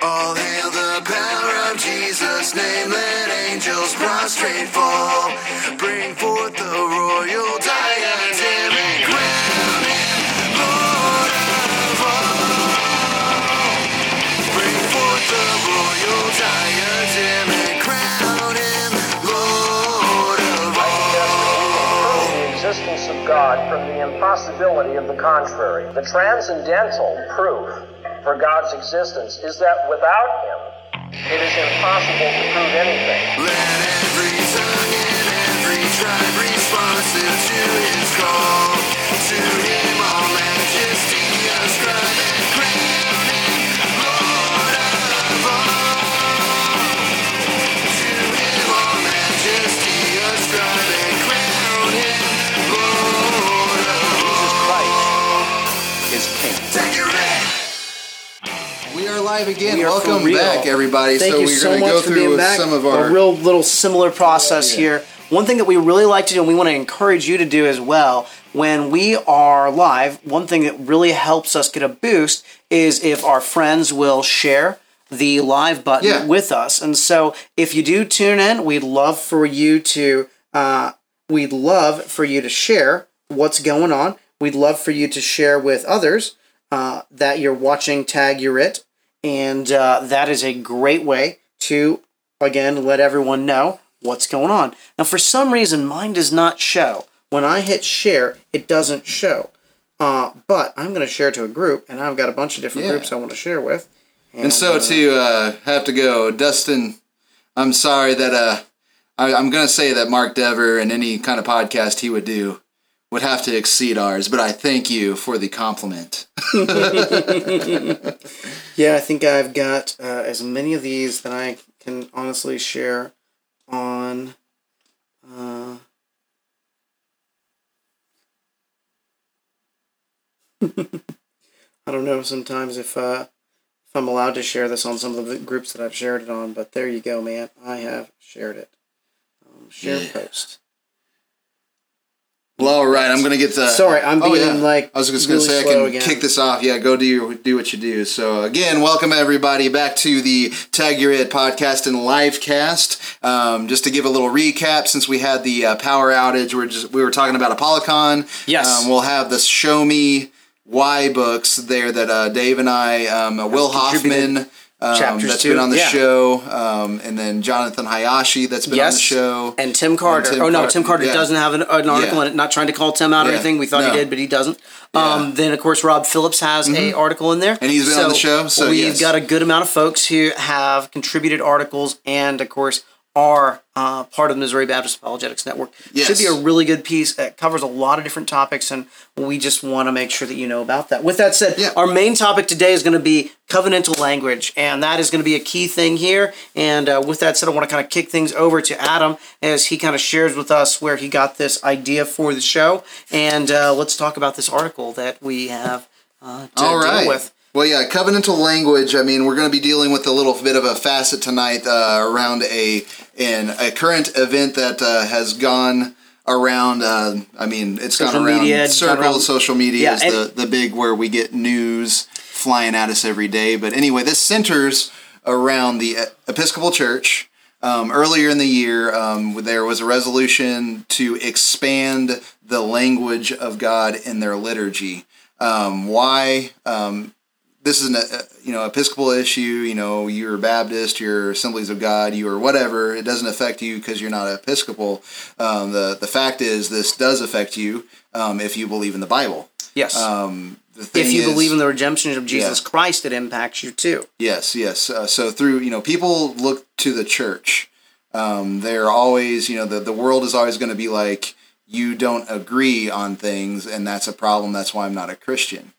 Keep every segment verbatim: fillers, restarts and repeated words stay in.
All hail the power of Jesus' name, let angels prostrate fall. Bring forth the royal diadem and crown him Lord of all. Bring forth the royal diadem and crown him Lord of all. The existence of God from the impossibility of the contrary. The transcendental proof for God's existence is that without him, it is impossible to prove anything. Let every tongue and every tribe responsive to his call. To him all majesty ascribe and crown him Lord of all. To him all majesty ascribe and crown him Lord of all. Jesus Christ is King. Take your head. We are live again. We are for Welcome real. back, everybody. Thank so you we're so going to much go for being through back. some of our a real little similar process Yeah. here. One thing that we really like to do, and we want to encourage you to do as well, when we are live, one thing that really helps us get a boost is if our friends will share the live button Yeah. with us. And so if you do tune in, we'd love for you to uh, we'd love for you to share what's going on. We'd love for you to share with others uh, that you're watching Tag Your It. And uh, that is a great way to, again, let everyone know what's going on. Now, for some reason, mine does not show. When I hit share, it doesn't show. Uh, but I'm going to share to a group, and I've got a bunch of different Yeah. groups I want to share with. And so uh, to uh, have to go, Dustin, I'm sorry that uh, I, I'm going to say that Mark Dever and any kind of podcast he would do would have to exceed ours, but I thank you for the compliment. Yeah, I think I've got uh, as many of these that I can honestly share on. Uh, I don't know sometimes if uh, if I'm allowed to share this on some of the groups that I've shared it on, but there you go, man. I have shared it. Um, share Yeah. post. Well, all right, I'm going to get the... Sorry, I'm Oh, being yeah. like I was just really going to say, I slow can again. kick this off. Yeah, go do your, do what you do. So, again, welcome everybody back to the Tag Your It podcast and live cast. Um, just to give a little recap, since we had the uh, power outage, we're just we were talking about ApolloCon. Yes. Um, we'll have the Show Me Why books there that uh, Dave and I, um, uh, Will contributed Hoffman, um, chapters that's to, been on the yeah. show, um, and then Jonathan Hayashi that's been on the show. And Tim Carter. Tim oh, no, Car- Tim Carter yeah. doesn't have an, an article Yeah. in it. Not trying to call Tim out or Yeah. anything. We thought No. he did, but he doesn't. Yeah. Um, then, of course, Rob Phillips has a article in there. And he's been on the show, so we've yes. got a good amount of folks who have contributed articles and, of course, are uh, part of the Missouri Baptist Apologetics Network. Yes. Should be a really good piece. It covers a lot of different topics, and we just want to make sure that you know about that. With that said, Yeah. our main topic today is going to be covenantal language, and that is going to be a key thing here. And uh, with that said, I want to kind of kick things over to Adam as he kind of shares with us where he got this idea for the show. And uh, let's talk about this article that we have uh, to All right. deal with. Well, yeah, covenantal language. I mean, we're going to be dealing with a little bit of a facet tonight uh, around a in a current event that uh, has gone around. Uh, I mean, it's Social gone around media, circles. gone around- Social media Yeah, is and- the the big where we get news flying at us every day. But anyway, this centers around the Episcopal Church. Um, earlier in the year, um, there was a resolution to expand the language of God in their liturgy. Um, why? Um, this is an uh, you know Episcopal issue. You know, you're Baptist, you're Assemblies of God, you are whatever. It doesn't affect you because you're not Episcopal. Um, the the fact is, this does affect you um, if you believe in the Bible. Yes. Um, the thing if you is, believe in the redemption of Jesus Yeah. Christ, it impacts you too. Yes, yes. Uh, so through, you know, people look to the church. Um, they're always, you know, the, the world is always going to be like, you don't agree on things, and that's a problem. That's why I'm not a Christian.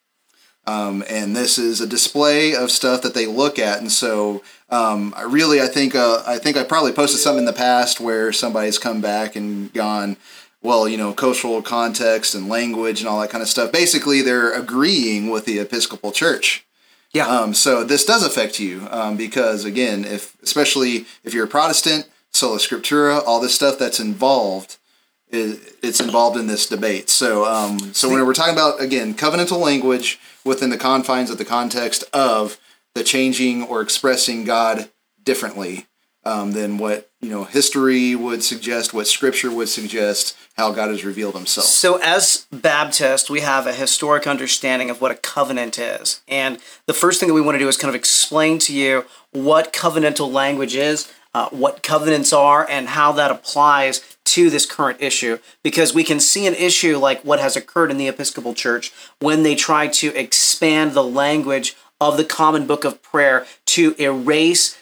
Um, and this is a display of stuff that they look at. And so um, I really, I think, uh, I think I probably posted something in the past where somebody's come back and gone, well, you know, cultural context and language and all that kind of stuff. Basically, they're agreeing with the Episcopal Church. Yeah. Um, so this does affect you um, because, again, if especially if you're a Protestant, sola scriptura, all this stuff that's involved, is, it's involved in this debate. So, um, so when we're talking about, again, covenantal language within the confines of the context of the changing or expressing God differently um, than what you know history would suggest, what Scripture would suggest, how God has revealed Himself. So as Baptists, we have a historic understanding of what a covenant is. And the first thing that we want to do is kind of explain to you what covenantal language is, uh, what covenants are, and how that applies to this current issue. Because we can see an issue like what has occurred in the Episcopal Church when they try to expand the language of the Common Book of Prayer to erase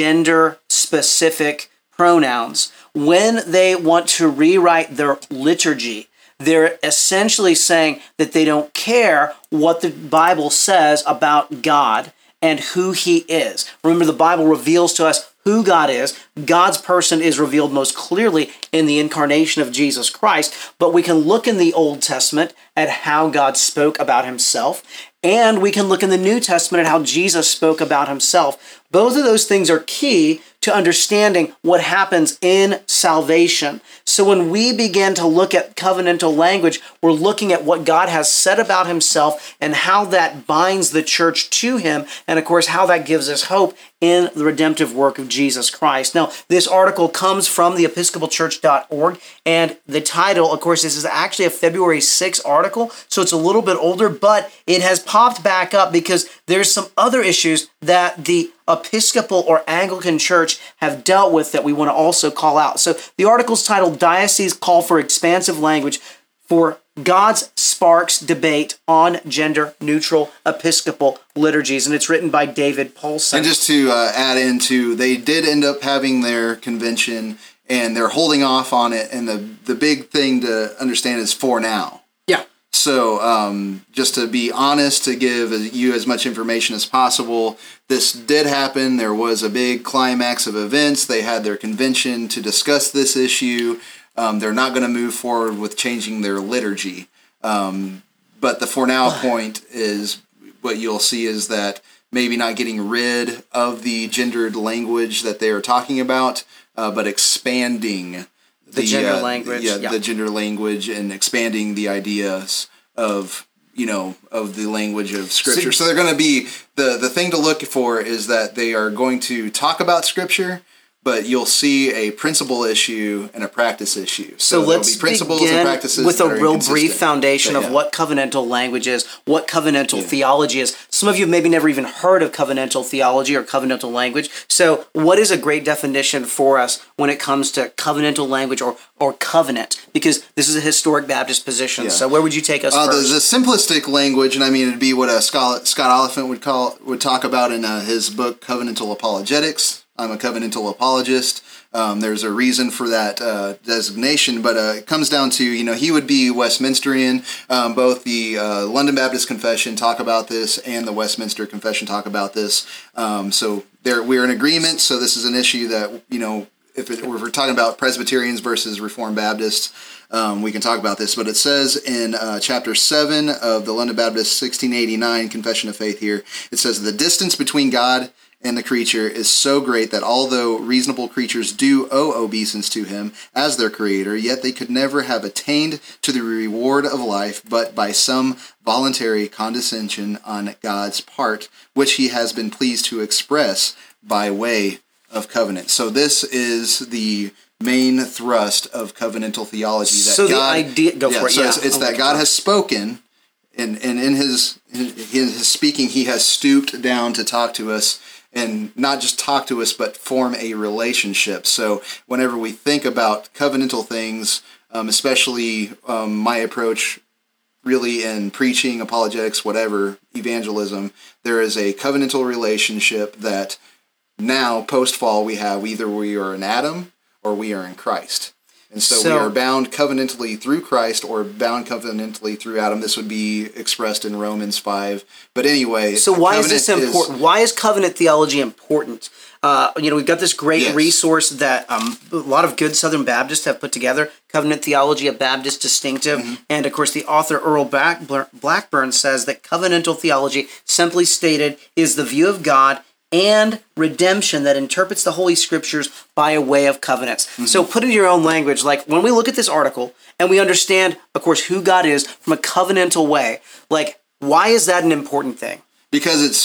gender-specific pronouns. When they want to rewrite their liturgy, they're essentially saying that they don't care what the Bible says about God and who He is. Remember, the Bible reveals to us who God is. God's person is revealed most clearly in the incarnation of Jesus Christ, but we can look in the Old Testament at how God spoke about Himself, and we can look in the New Testament at how Jesus spoke about Himself. Both of those things are key to understanding what happens in salvation. So when we begin to look at covenantal language, we're looking at what God has said about Himself and how that binds the church to Him, and of course how that gives us hope in the redemptive work of Jesus Christ. Now, this article comes from the episcopal church dot org, and the title, of course, this is actually a February sixth article, so it's a little bit older, but it has popped back up because there's some other issues that the Episcopal or Anglican Church have dealt with that we want to also call out. So the article's titled Diocese Call for Expansive Language for God's Sparks Debate on Gender-Neutral Episcopal Liturgies, and it's written by David Paulson. And just to uh, add into, they did end up having their convention, and they're holding off on it, and the, the big thing to understand is for now. Yeah. So um, just to be honest, to give you as much information as possible, this did happen. There was a big climax of events. They had their convention to discuss this issue. Um, they're not going to move forward with changing their liturgy. Um, but the for now point is what you'll see is that maybe not getting rid of the gendered language that they are talking about, uh, but expanding the, the gender uh, language. Yeah, yeah, the gender language and expanding the ideas of, you know, of the language of Scripture. So, so they're going to be, the, the thing to look for is that they are going to talk about Scripture, but you'll see a principle issue and a practice issue. So, So let's be principles begin and practices with that a are real inconsistent. brief foundation But, of yeah. what covenantal language is, what covenantal Yeah. theology is. Some of you have maybe never even heard of covenantal theology or covenantal language. So what is a great definition for us when it comes to covenantal language or, or covenant? Because this is a historic Baptist position. Yeah. So where would you take us Uh, the, first? the simplistic language, and I mean it'd be what a Scott, Scott Oliphant would call would talk about in uh, his book Covenantal Apologetics. I'm a covenantal apologist. Um, there's a reason for that uh, designation, but uh, it comes down to, you know, he would be Westminsterian. Um, both the uh, London Baptist Confession talk about this and the Westminster Confession talk about this. Um, so there, we're in agreement. So this is an issue that, you know, if, it, if we're talking about Presbyterians versus Reformed Baptists, um, we can talk about this. But it says in uh, chapter seven of the London Baptist sixteen eighty-nine Confession of Faith here, it says, the distance between God and the creature is so great that although reasonable creatures do owe obeisance to him as their creator, yet they could never have attained to the reward of life but by some voluntary condescension on God's part, which he has been pleased to express by way of covenant. So this is the main thrust of covenantal theology. That So the God, idea- go yeah, for it, So yeah. it's, it's that God has spoken, and, and in his in his speaking, he has stooped down to talk to us, and not just talk to us, but form a relationship. So whenever we think about covenantal things, um, especially um, my approach really in preaching, apologetics, whatever, evangelism, there is a covenantal relationship that now, post-fall, we have either we are in Adam or we are in Christ. And so, So- we are bound covenantally through Christ or bound covenantally through Adam. This would be expressed in Romans five. But anyway, So why is this covenant important? Why is covenant theology important? Uh, you know, we've got this great Yes. resource that um, a lot of good Southern Baptists have put together, Covenant Theology, a Baptist Distinctive. Mm-hmm. And, of course, the author Earl Black- Blackburn says that covenantal theology, simply stated, is the view of God and redemption that interprets the Holy Scriptures by a way of covenants. Mm-hmm. So put it in your own language. Like when we look at this article and we understand, of course, who God is from a covenantal way, like why is that an important thing? because it's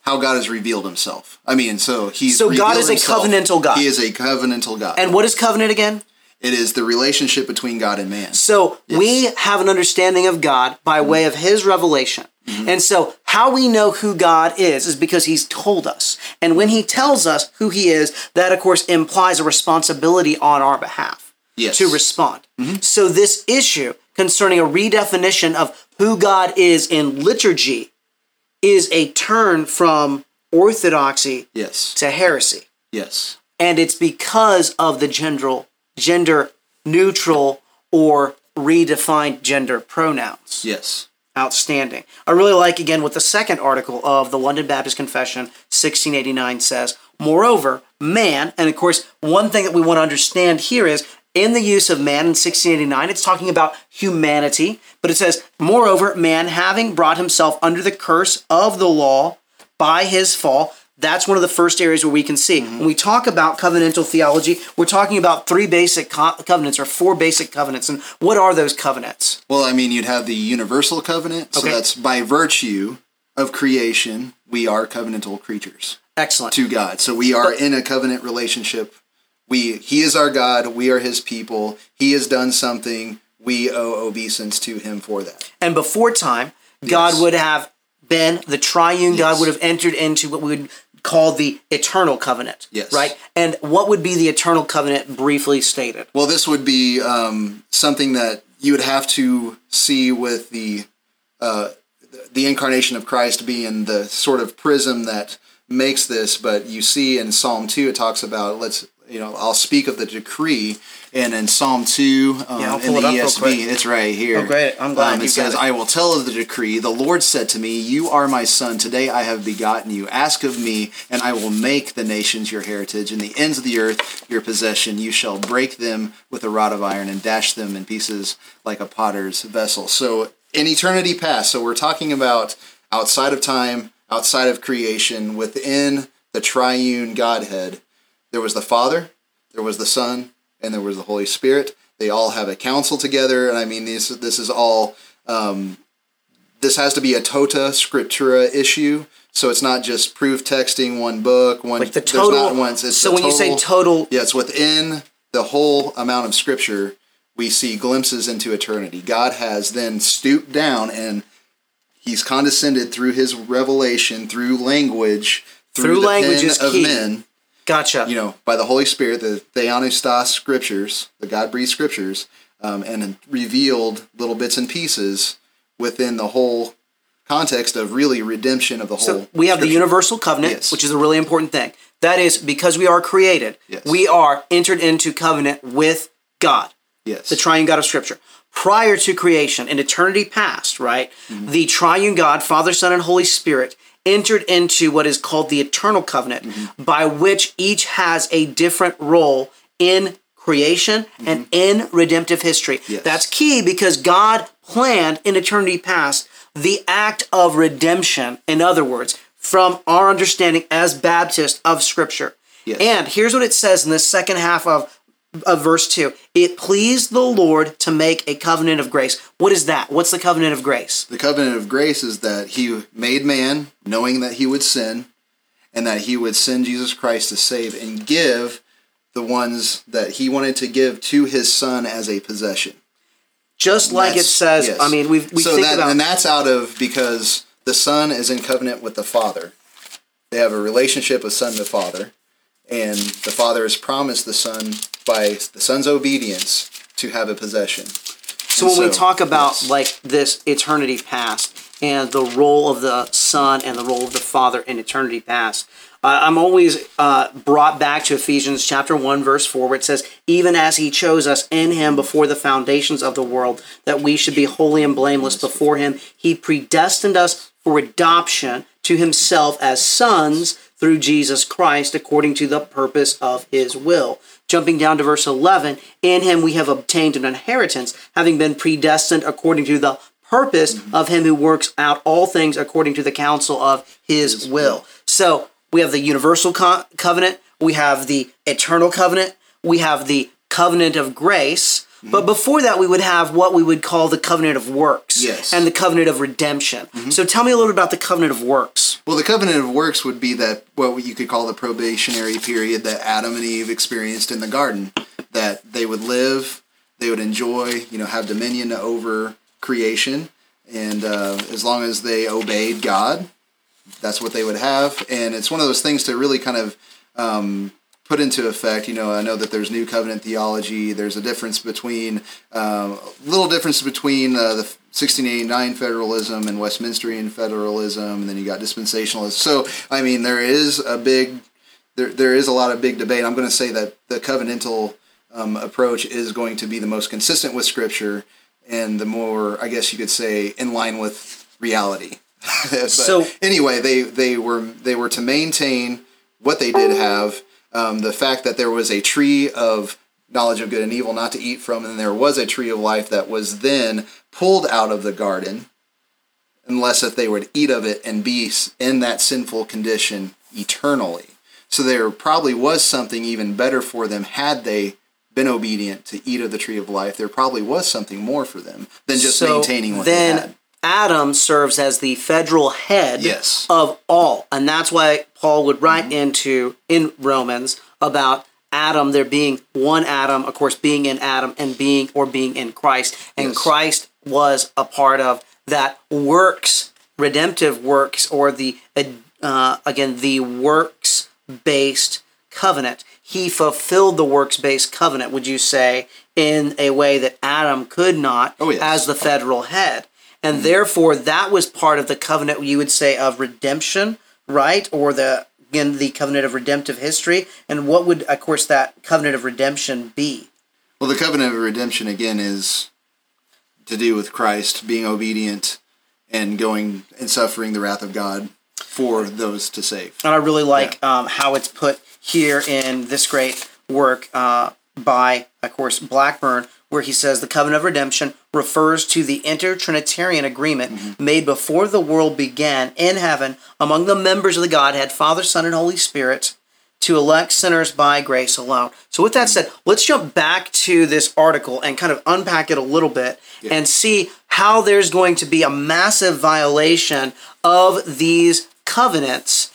how God has revealed himself. I mean, so he's So God revealed is a himself. covenantal God. He is a covenantal God. And what is covenant again? It is the relationship between God and man. So we have an understanding of God by way of his revelation. Mm-hmm. And so how we know who God is is because he's told us. And when he tells us who he is, that of course implies a responsibility on our behalf Yes. to respond. Mm-hmm. So this issue concerning a redefinition of who God is in liturgy is a turn from orthodoxy Yes. to heresy. Yes. And it's because of the gender, gender neutral or redefined gender pronouns. Yes. Outstanding. I really like, again, what the second article of the London Baptist Confession, sixteen eighty-nine, says. Moreover, man, and of course, one thing that we want to understand here is, in the use of man in sixteen eighty-nine, it's talking about humanity, but it says, moreover, man having brought himself under the curse of the law by his fall. That's one of the first areas where we can see. Mm-hmm. When we talk about covenantal theology, we're talking about three basic co- covenants or four basic covenants. And what are those covenants? Well, I mean, you'd have the universal covenant. So Okay. that's by virtue of creation, we are covenantal creatures Excellent. to God. So we are But- in a covenant relationship. We, he is our God. We are his people. He has done something. We owe obeisance to him for that. And before time, God Yes. would have been, the triune God Yes. would have entered into what we would call the eternal covenant. Yes. Right? And what would be the eternal covenant briefly stated? Well, this would be um, something that you would have to see with the uh, the incarnation of Christ being the sort of prism that makes this. But you see in Psalm two, it talks about, let's, you know, I'll speak of the decree. And in Psalm two, um, Yeah, I'll in pull the it up E real S V, quick. it's right here. Oh, great. I'm glad Um, it you've got says, it. I will tell of the decree. The Lord said to me, you are my son. Today I have begotten you. Ask of me, and I will make the nations your heritage, and the ends of the earth your possession. You shall break them with a rod of iron and dash them in pieces like a potter's vessel. So in eternity past, so we're talking about outside of time, outside of creation, within the triune Godhead, there was the Father, there was the Son, and there was the Holy Spirit. They all have a council together, and I mean, this this is all. Um, this has to be a tota scriptura issue, so it's not just proof texting one book, one. Like the there's total. not one. It's so the when you say total, yeah, it's within the whole amount of scripture. We see glimpses into eternity. God has then stooped down and he's condescended through his revelation, through language, through, Through the language pen is of key. men. gotcha. You know, by the Holy Spirit, the Theopneustos scriptures, the God-breathed scriptures, um, and revealed little bits and pieces within the whole context of really redemption of the So whole. we have the scripture. universal covenant, Yes. which is a really important thing. That is, because we are created, Yes. we are entered into covenant with God, Yes. the triune God of Scripture. Prior to creation, in eternity past, right, Mm-hmm. the triune God, Father, Son, and Holy Spirit, entered into what is called the eternal covenant, Mm-hmm. by which each has a different role in creation and in redemptive history. Mm-hmm. Yes. That's key because God planned in eternity past the act of redemption, in other words, from our understanding as Baptists of Scripture. Yes. And here's what it says in the second half of, of verse two. It pleased the Lord to make a covenant of grace. What is that? What's the covenant of grace? The covenant of grace is that he made man knowing that he would sin and that he would send Jesus Christ to save and give the ones that he wanted to give to his son as a possession. Just like it That's- says, yes. I mean, we we so think that, about... and that's out of because the son is in covenant with the father. They have a relationship of son to father, and the father has promised the son by the son's obedience to have a possession. So And when we talk about yes. like this eternity past and the role of the Son and the role of the Father in eternity past, uh, I'm always uh, brought back to Ephesians chapter one, verse four, where it says, even as he chose us in him before the foundations of the world, that we should be holy and blameless before him, he predestined us for adoption to himself as sons through Jesus Christ, according to the purpose of his will. Jumping down to verse eleven, in him we have obtained an inheritance, having been predestined according to the purpose mm-hmm. of him who works out all things according to the counsel of his, his will. will. So we have the universal co- covenant, we have the eternal covenant, we have the covenant of grace. But before that, we would have what we would call the covenant of works. Yes. And the covenant of redemption. So tell me a little bit about the covenant of works. Well, the covenant of works would be that what you could call the probationary period that Adam and Eve experienced in the garden, that they would live, they would enjoy, you know, have dominion over creation, and uh, as long as they obeyed God, that's what they would have. And it's one of those things to really kind of um, put into effect. You know, I know that there's New Covenant theology. There's a difference between, uh, a little difference between uh, the sixteen eighty-nine federalism and Westminsterian federalism, and then you got dispensationalism. So, I mean, there is a big, there there is a lot of big debate. I'm going to say that the covenantal um, approach is going to be the most consistent with Scripture, and the more, I guess you could say, in line with reality. But So- anyway, they they were they were to maintain what they did have. Um, the fact that there was a tree of knowledge of good and evil not to eat from, and there was a tree of life that was then pulled out of the garden, unless if they would eat of it and be in that sinful condition eternally. So there probably was something even better for them had they been obedient to eat of the tree of life. There probably was something more for them than just So maintaining what then they had. Adam serves as the federal head Yes. of all. And that's why Paul would write into, in Romans, about Adam, there being one Adam, of course, being in Adam and being, or being in Christ. And Yes. Christ was a part of that works, redemptive works, or the, uh, again, the works-based covenant. He fulfilled the works-based covenant, would you say, in a way that Adam could not, Oh, yes. as the federal head. And therefore, that was part of the covenant, you would say, of redemption, right? Or the, again, the covenant of redemptive history. And what would, of course, that covenant of redemption be? Well, the covenant of redemption, again, is to do with Christ being obedient and going and suffering the wrath of God for those to save. And I really like um, how it's put here in this great work uh, by, of course, Blackburn, where he says the covenant of redemption refers to the inter-Trinitarian agreement mm-hmm. made before the world began in heaven among the members of the Godhead, Father, Son, and Holy Spirit, to elect sinners by grace alone. So with that said, let's jump back to this article and kind of unpack it a little bit yeah. and see how there's going to be a massive violation of these covenants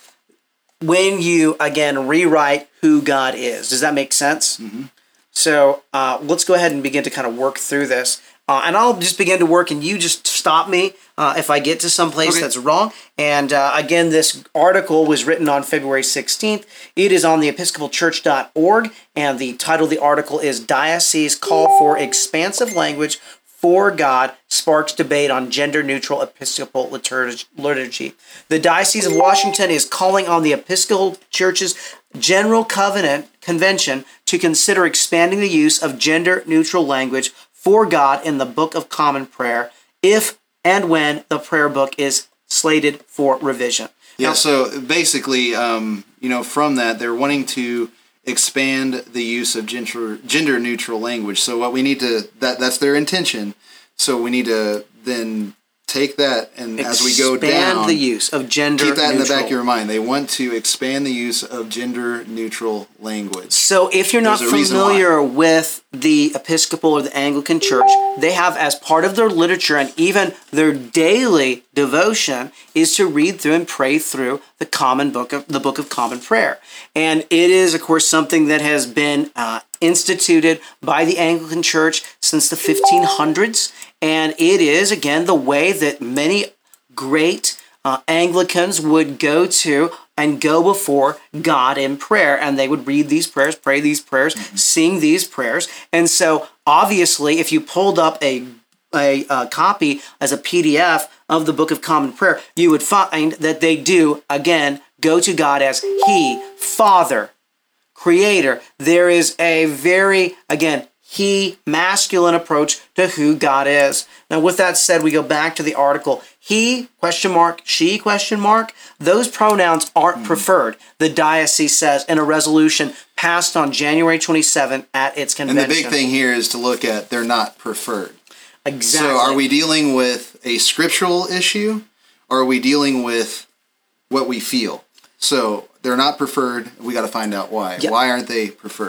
when you, again, rewrite who God is. Does that make sense? Mm-hmm. So uh, let's go ahead and begin to kind of work through this. Uh, and I'll just begin to work, and you just stop me uh, if I get to some place okay. that's wrong. And uh, again, this article was written on February sixteenth. It is on the episcopal church dot org, and the title of the article is Diocese Call for Expansive Language for God Sparks Debate on Gender-Neutral Episcopal Liturgy. The Diocese of Washington is calling on the Episcopal Church's General Covenant Convention to consider expanding the use of gender-neutral language for God in the Book of Common Prayer if and when the prayer book is slated for revision. Yeah, Now, so basically, um, you know, from that, they're wanting to expand the use of gender gender neutral language. So what we need to that that's their intention. So we need to then take that, and as we go down, expand the use of gender keep that neutral. in the back of your mind. They want to expand the use of gender neutral language. So if you're not There's a reason familiar with the Episcopal or the Anglican Church, they have as part of their literature and even their daily devotion is to read through and pray through the common book of the Book of Common Prayer. And it is, of course, something that has been uh, instituted by the Anglican Church since the fifteen hundreds. And it is, again, the way that many great uh, Anglicans would go to and go before God in prayer. And they would read these prayers, pray these prayers, mm-hmm. sing these prayers. And so, obviously, if you pulled up a, a, a copy as a P D F of the Book of Common Prayer, you would find that they do, again, go to God as He, Father, Creator. There is a very, again, he, masculine approach to who God is. Now, with that said, we go back to the article. He, question mark, she, question mark, those pronouns aren't mm-hmm. preferred, the diocese says in a resolution passed on January twenty-seventh at its convention. And the big thing here is to look at they're not preferred. Exactly. So are we dealing with a scriptural issue, or are we dealing with what we feel? So they're not preferred. We got to find out why. Yep. Why aren't they preferred?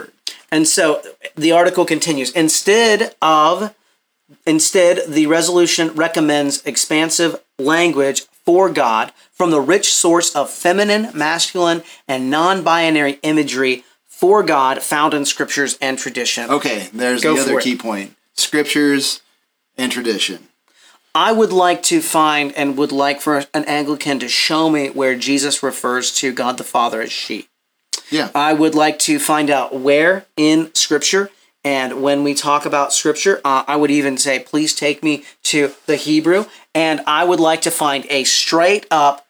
And so the article continues. Instead of, instead, the resolution recommends expansive language for God from the rich source of feminine, masculine, and non-binary imagery for God found in scriptures and tradition. Okay, there's Go the other for it. key point. Scriptures and tradition. I would like to find and would like for an Anglican to show me where Jesus refers to God the Father as she. Yeah. I would like to find out where in Scripture, and when we talk about Scripture, uh, I would even say, please take me to the Hebrew, and I would like to find a straight up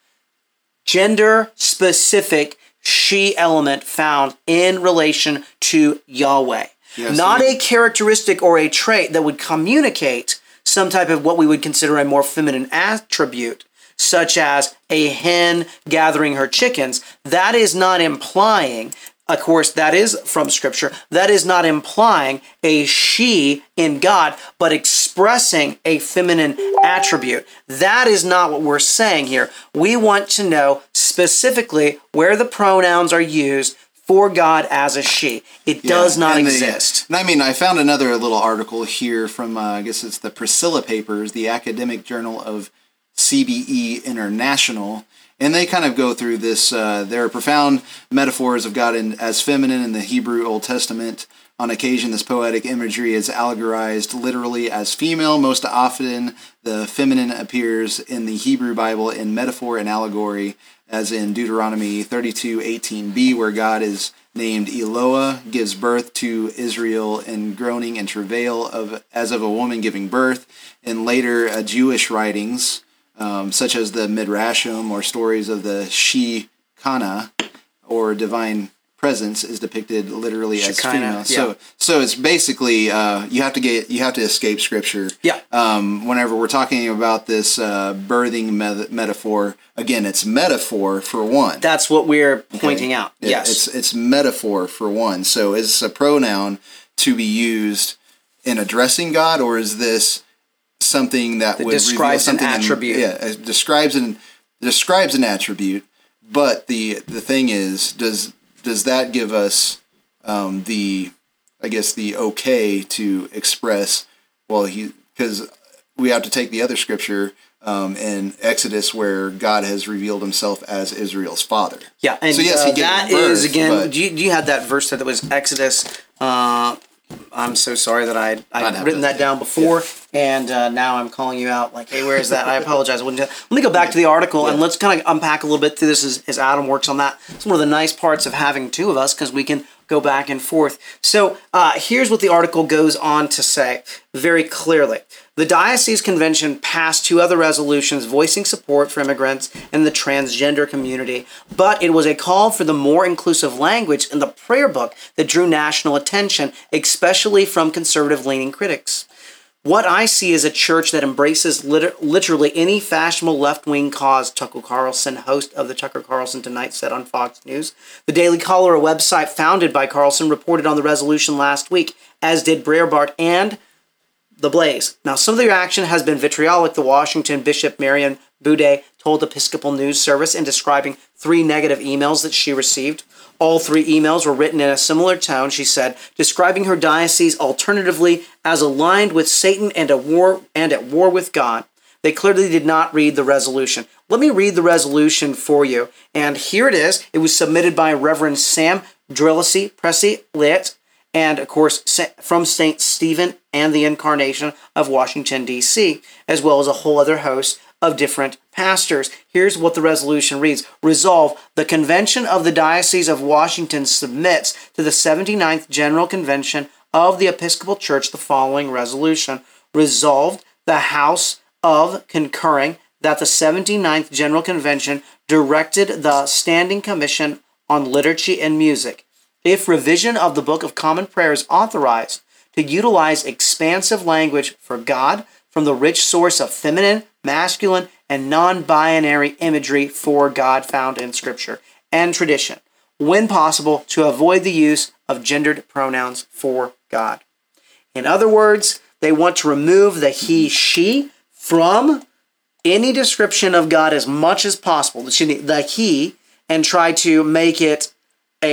gender-specific she element found in relation to Yahweh. Yes, Not you- a characteristic or a trait that would communicate some type of what we would consider a more feminine attribute, such as a hen gathering her chickens. That is not implying, of course, that is from Scripture, that is not implying a she in God, but expressing a feminine attribute. That is not what we're saying here. We want to know specifically where the pronouns are used for God as a she. It does Yeah, not and the- exist. and I mean, I found another little article here from, uh, I guess it's the Priscilla Papers, the academic journal of C B E International, and they kind of go through this. Uh, there are profound metaphors of God in, as feminine in the Hebrew Old Testament. On occasion, this poetic imagery is allegorized literally as female. Most often, the feminine appears in the Hebrew Bible in metaphor and allegory, as in Deuteronomy thirty-two eighteen b, where God is named Eloah, gives birth to Israel in groaning and travail of as of a woman giving birth. In later uh, Jewish writings, um, such as the Midrashim or stories of the Shekinah or divine presence, is depicted literally as Shekinah, female. yeah. So, so it's basically uh, you have to get you have to escape Scripture. Yeah. Um, whenever we're talking about this uh, birthing me- metaphor, again, it's metaphor for one. That's what we're pointing out. It- Yes. It's it's metaphor for one. So is a pronoun to be used in addressing God, or is this something that, That would describes reveal an something in- attribute. yeah, it describes an describes an attribute. But the the thing is, does does that give us um, the I guess the okay to express? Well, he because we have to take the other scripture um, in Exodus where God has revealed Himself as Israel's father. Yeah, and so yes, he uh, gave that birth, is again. but- Do you, do you have that verse that was Exodus? Uh, I'm so sorry that I I'd I'd have written to- that down before, and uh, now I'm calling you out. Like, hey, where is that? I apologize. I wouldn't do- Let me go back to the article and Yeah. let's kind of unpack a little bit through this as, as Adam works on that. It's one of the nice parts of having two of us because we can go back and forth. So uh, here's what the article goes on to say very clearly. The Diocese Convention passed two other resolutions voicing support for immigrants and the transgender community, but it was a call for the more inclusive language in the prayer book that drew national attention, especially from conservative-leaning critics. What I see is a church that embraces liter- literally any fashionable left-wing cause, Tucker Carlson, host of the Tucker Carlson Tonight, said on Fox News. The Daily Caller, a website founded by Carlson, reported on the resolution last week, as did Breitbart and The Blaze. Now, some of the reaction has been vitriolic. The Washington Bishop Marian Boudet told Episcopal News Service in describing three negative emails that she received. All three emails were written in a similar tone, she said, describing her diocese alternatively as aligned with Satan and at war and at war with God. They clearly did not read the resolution. Let me read the resolution for you. And here it is. It was submitted by Reverend Sam Drillesy Pressy Lit, and of course from Saint Stephen and the Incarnation of Washington, D C, as well as a whole other host of different pastors. Here's what the resolution reads. Resolve, the Convention of the Diocese of Washington submits to the seventy-ninth General Convention of the Episcopal Church the following resolution. Resolved, the House of concurring that the seventy-ninth General Convention directed the Standing Commission on Liturgy and Music, if revision of the Book of Common Prayer is authorized, to utilize expansive language for God from the rich source of feminine, masculine, and non-binary imagery for God found in Scripture and tradition, when possible, to avoid the use of gendered pronouns for God. In other words, they want to remove the he, she from any description of God as much as possible, the he, and try to make it a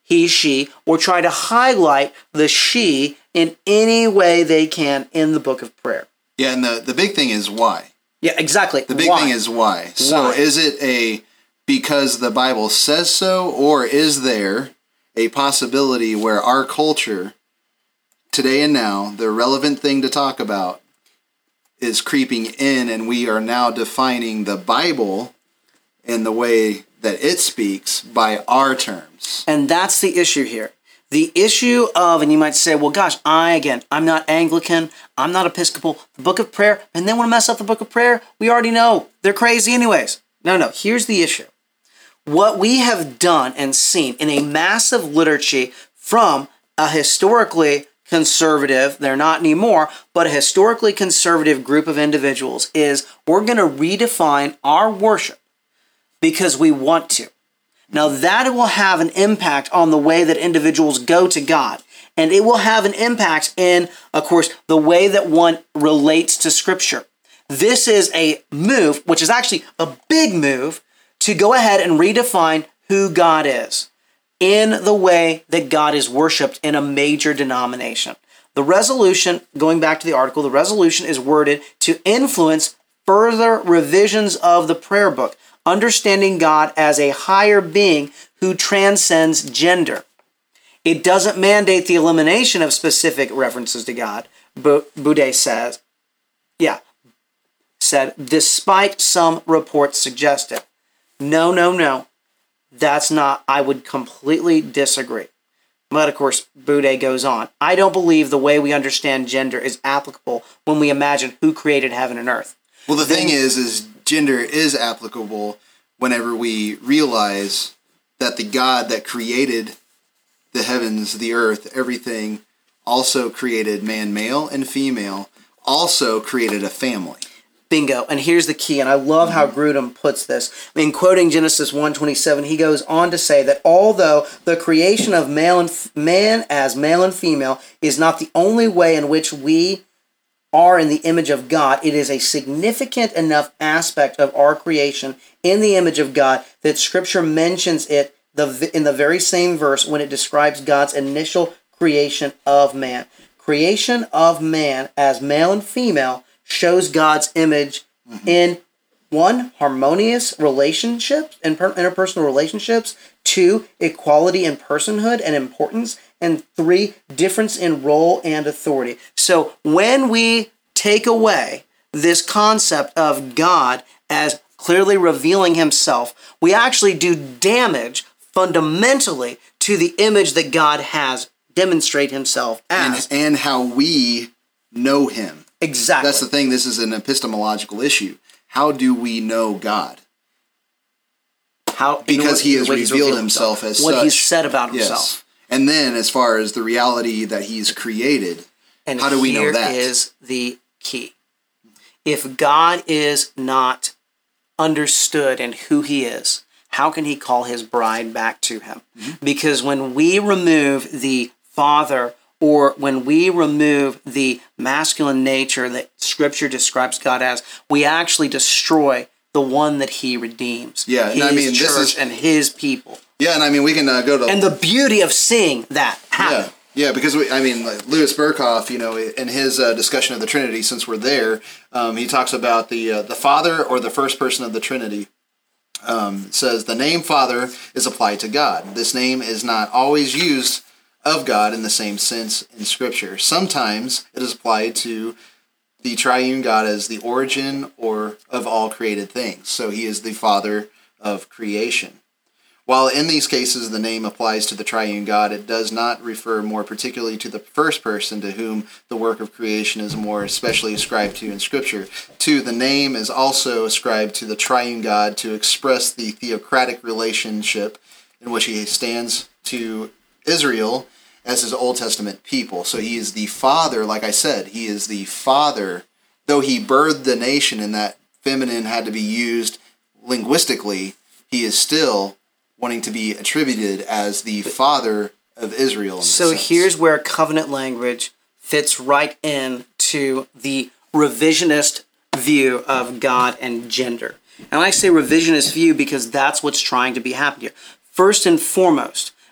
he, she, or try to highlight the she in any way they can in the book of prayer. Yeah, and the, the big thing is why. Yeah, exactly. The big Why? thing is why. So Why? is it a because the Bible says so, or is there a possibility where our culture, today and now, the relevant thing to talk about is creeping in, and we are now defining the Bible in the way that it speaks by our terms? And that's the issue here. The issue of, and you might say, well, gosh, I, again, I'm not Anglican, I'm not Episcopal, the book of prayer, and they want to mess up the book of prayer? We already know. They're crazy anyways. No, no, here's the issue. What we have done and seen in a massive liturgy from a historically conservative, they're not anymore, but a historically conservative group of individuals is we're going to redefine our worship because we want to. Now that will have an impact on the way that individuals go to God. And it will have an impact in, of course, the way that one relates to Scripture. This is a move, which is actually a big move, to go ahead and redefine who God is in the way that God is worshipped in a major denomination. The resolution, going back to the article, the resolution is worded to influence further revisions of the prayer book, understanding God as a higher being who transcends gender. It doesn't mandate the elimination of specific references to God, but Boudet says, yeah, said, despite some reports suggested. No, no, no. That's not, I would completely disagree. But of course, Boudet goes on. I don't believe the way we understand gender is applicable when we imagine who created heaven and earth. Well, the thing is, is gender is applicable whenever we realize that the God that created the heavens, the earth, everything, also created man, male and female, also created a family. Bingo. And here's the key, and I love how Grudem puts this. In quoting Genesis one twenty-seven, he goes on to say that although the creation of male and f- man as male and female is not the only way in which we are in the image of God, it is a significant enough aspect of our creation in the image of God that Scripture mentions it the, in the very same verse when it describes God's initial creation of man. Creation of man as male and female shows God's image mm-hmm. in one, harmonious relationships and per- interpersonal relationships, two, equality in personhood and importance, and three, difference in role and authority. So when we take away this concept of God as clearly revealing himself, we actually do damage fundamentally to the image that God has demonstrated himself as. And, and how we know him. Exactly. That's the thing. This is an epistemological issue. How do we know God? How Because he has revealed, revealed himself, himself as what such. he's said about yes. himself. And then as far as the reality that he's created, and how do we know that? Here is the key. If God is not understood in who he is, how can he call his bride back to him? Mm-hmm. Because when we remove the Father, or when we remove the masculine nature that Scripture describes God as, we actually destroy the one that he redeems. Yeah, his and I mean, church this is, and his people. Yeah, and I mean, we can uh, go to... And the beauty of seeing that happen. Yeah, yeah, because, we, I mean, like Louis Berkhoff, you know, in his uh, discussion of the Trinity, since we're there, um, he talks about the uh, the Father or the first person of the Trinity. Um, says the name Father is applied to God. This name is not always used of God in the same sense in Scripture. Sometimes it is applied to the triune God as the origin or of all created things. So he is the Father of creation. While in these cases the name applies to the triune God, it does not refer more particularly to the first person to whom the work of creation is more especially ascribed to in Scripture. Two, the name is also ascribed to the triune God to express the theocratic relationship in which he stands to Israel as his Old Testament people. So he is the father, like I said, he is the father. Though he birthed the nation and that feminine had to be used linguistically, he is still wanting to be attributed as the father of Israel. In so here's where covenant language fits right in to the revisionist view of God and gender. And I say revisionist view because that's what's trying to be happening here. First and foremost,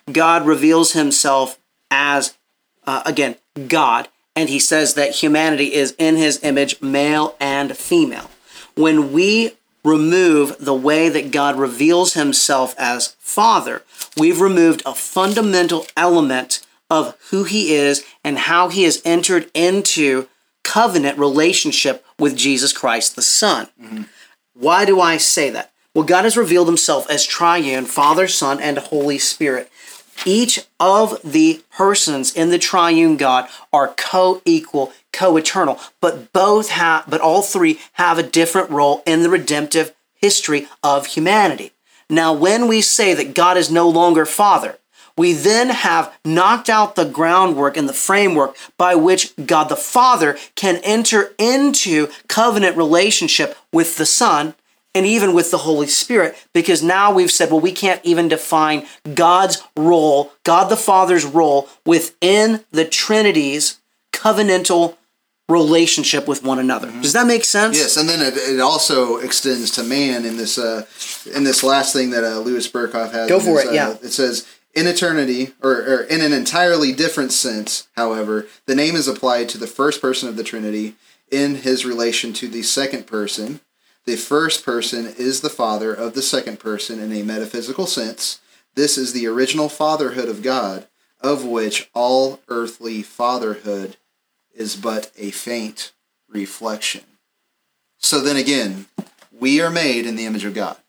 God reveals himself as, uh, again, God, and he says that humanity is in his image, male and female. When we remove the way that God reveals himself as Father, we've removed a fundamental element of who he is and how he has entered into covenant relationship with Jesus Christ the Son. Mm-hmm. Why do I say that? Well, God has revealed himself as triune, Father, Son, and Holy Spirit. Each of the persons in the triune God are co-equal, co-eternal, but both have, but all three have a different role in the redemptive history of humanity. Now, when we say that God is no longer Father, we then have knocked out the groundwork and the framework by which God the Father can enter into covenant relationship with the Son and even with the Holy Spirit, because now we've said, well, we can't even define God's role, God the Father's role within the Trinity's covenantal relationship with one another. Mm-hmm. Does that make sense? Yes, and then it, it also extends to man in this uh, in this last thing that uh, Louis Berkhoff has. Go for his, it, yeah. Uh, it says, in eternity, or, or in an entirely different sense, however, the name is applied to the first person of the Trinity in his relation to the second person. The first person is the Father of the second person in a metaphysical sense. This is the original fatherhood of God, of which all earthly fatherhood is but a faint reflection. So then again, we are made in the image of God.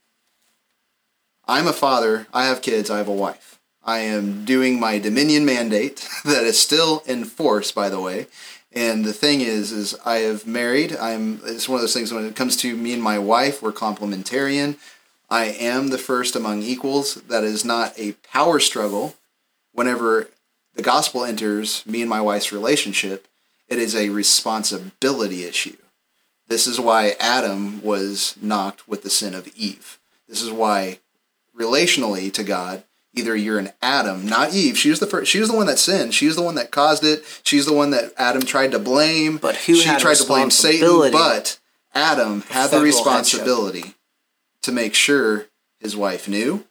I'm a father, I have kids, I have a wife. I am doing my dominion mandate that is still in force, by the way. And the thing is, is I have married. I'm. It's one of those things when it comes to me and my wife, we're complementarian. I am the first among equals. That is not a power struggle. Whenever the gospel enters me and my wife's relationship, it is a responsibility issue. This is why Adam was knocked with the sin of Eve. This is why, relationally to God, either you're an Adam, not Eve. She was the first. She was the one that sinned. She was the one that caused it. She's the one that Adam tried to blame. But who she had tried to blame Satan. But Adam had the responsibility headship. to make sure his wife knew,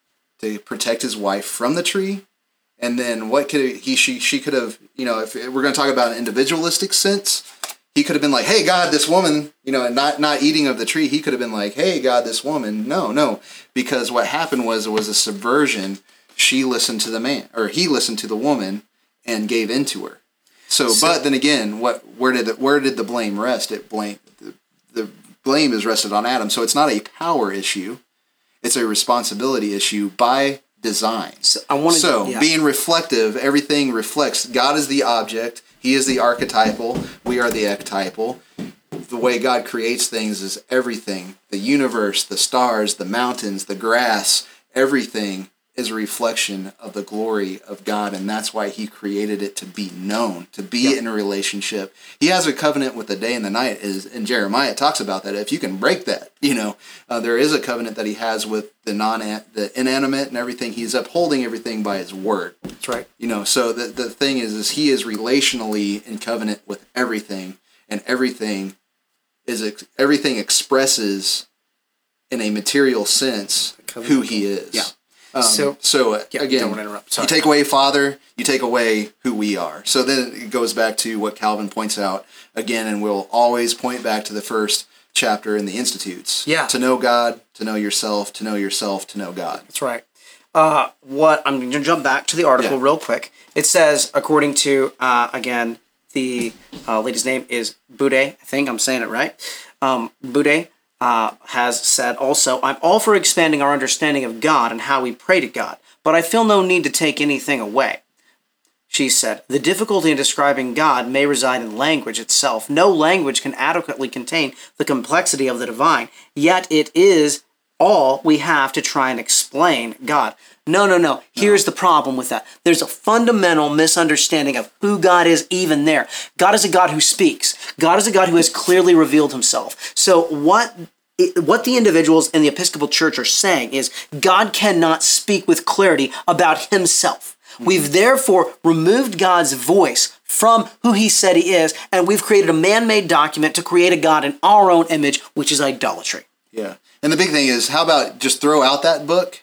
to protect his wife from the tree, and then what could he? She she could have. You know, if we're going to talk about an individualistic sense, he could have been like, "Hey, God, this woman," you know, and not not eating of the tree. He could have been like, "Hey, God, this woman." No, no, because what happened was it was a subversion. She listened to the man, or he listened to the woman, and gave into her. So, so but then again, what where did the, where did the blame rest? It blame the, the blame is rested on Adam. So it's not a power issue; it's a responsibility issue by design. So, I wanted, so yeah. being reflective, everything reflects. God is the object. He is the archetypal. We are the ectypal. The way God creates things is everything. The universe, the stars, the mountains, the grass, everything is a reflection of the glory of God, and that's why he created it to be known, to be yep. in a relationship. He has a covenant with the day and the night, is in Jeremiah. It talks about that. If you can break that, you know, uh, there is a covenant that he has with the non, the inanimate and everything. He's upholding everything by his word. That's right. You know, so the the thing is, is he is relationally in covenant with everything, and everything is everything expresses in a material sense who he is. Yeah. Um, so, so uh, yeah, again, don't want to interrupt. Sorry. You take away Father, you take away who we are. So then it goes back to what Calvin points out again, and we'll always point back to the first chapter in the Institutes. Yeah. To know God, to know yourself, to know yourself, to know God. That's right. Uh, what I'm going to jump back to the article yeah. real quick. It says, according to, uh, again, the uh, lady's name is Bude. I think I'm saying it right. Um, Bude. Uh, has said also, I'm all for expanding our understanding of God and how we pray to God, but I feel no need to take anything away. She said, the difficulty in describing God may reside in language itself. No language can adequately contain the complexity of the divine, yet it is all we have to try and explain God. No, no, no. Here's the problem with that. There's a fundamental misunderstanding of who God is even there. God is a God who speaks. God is a God who has clearly revealed himself. So what what the individuals in the Episcopal Church are saying is God cannot speak with clarity about himself. Mm-hmm. We've therefore removed God's voice from who he said he is, and we've created a man-made document to create a God in our own image, which is idolatry. Yeah. And the big thing is, how about just throw out that book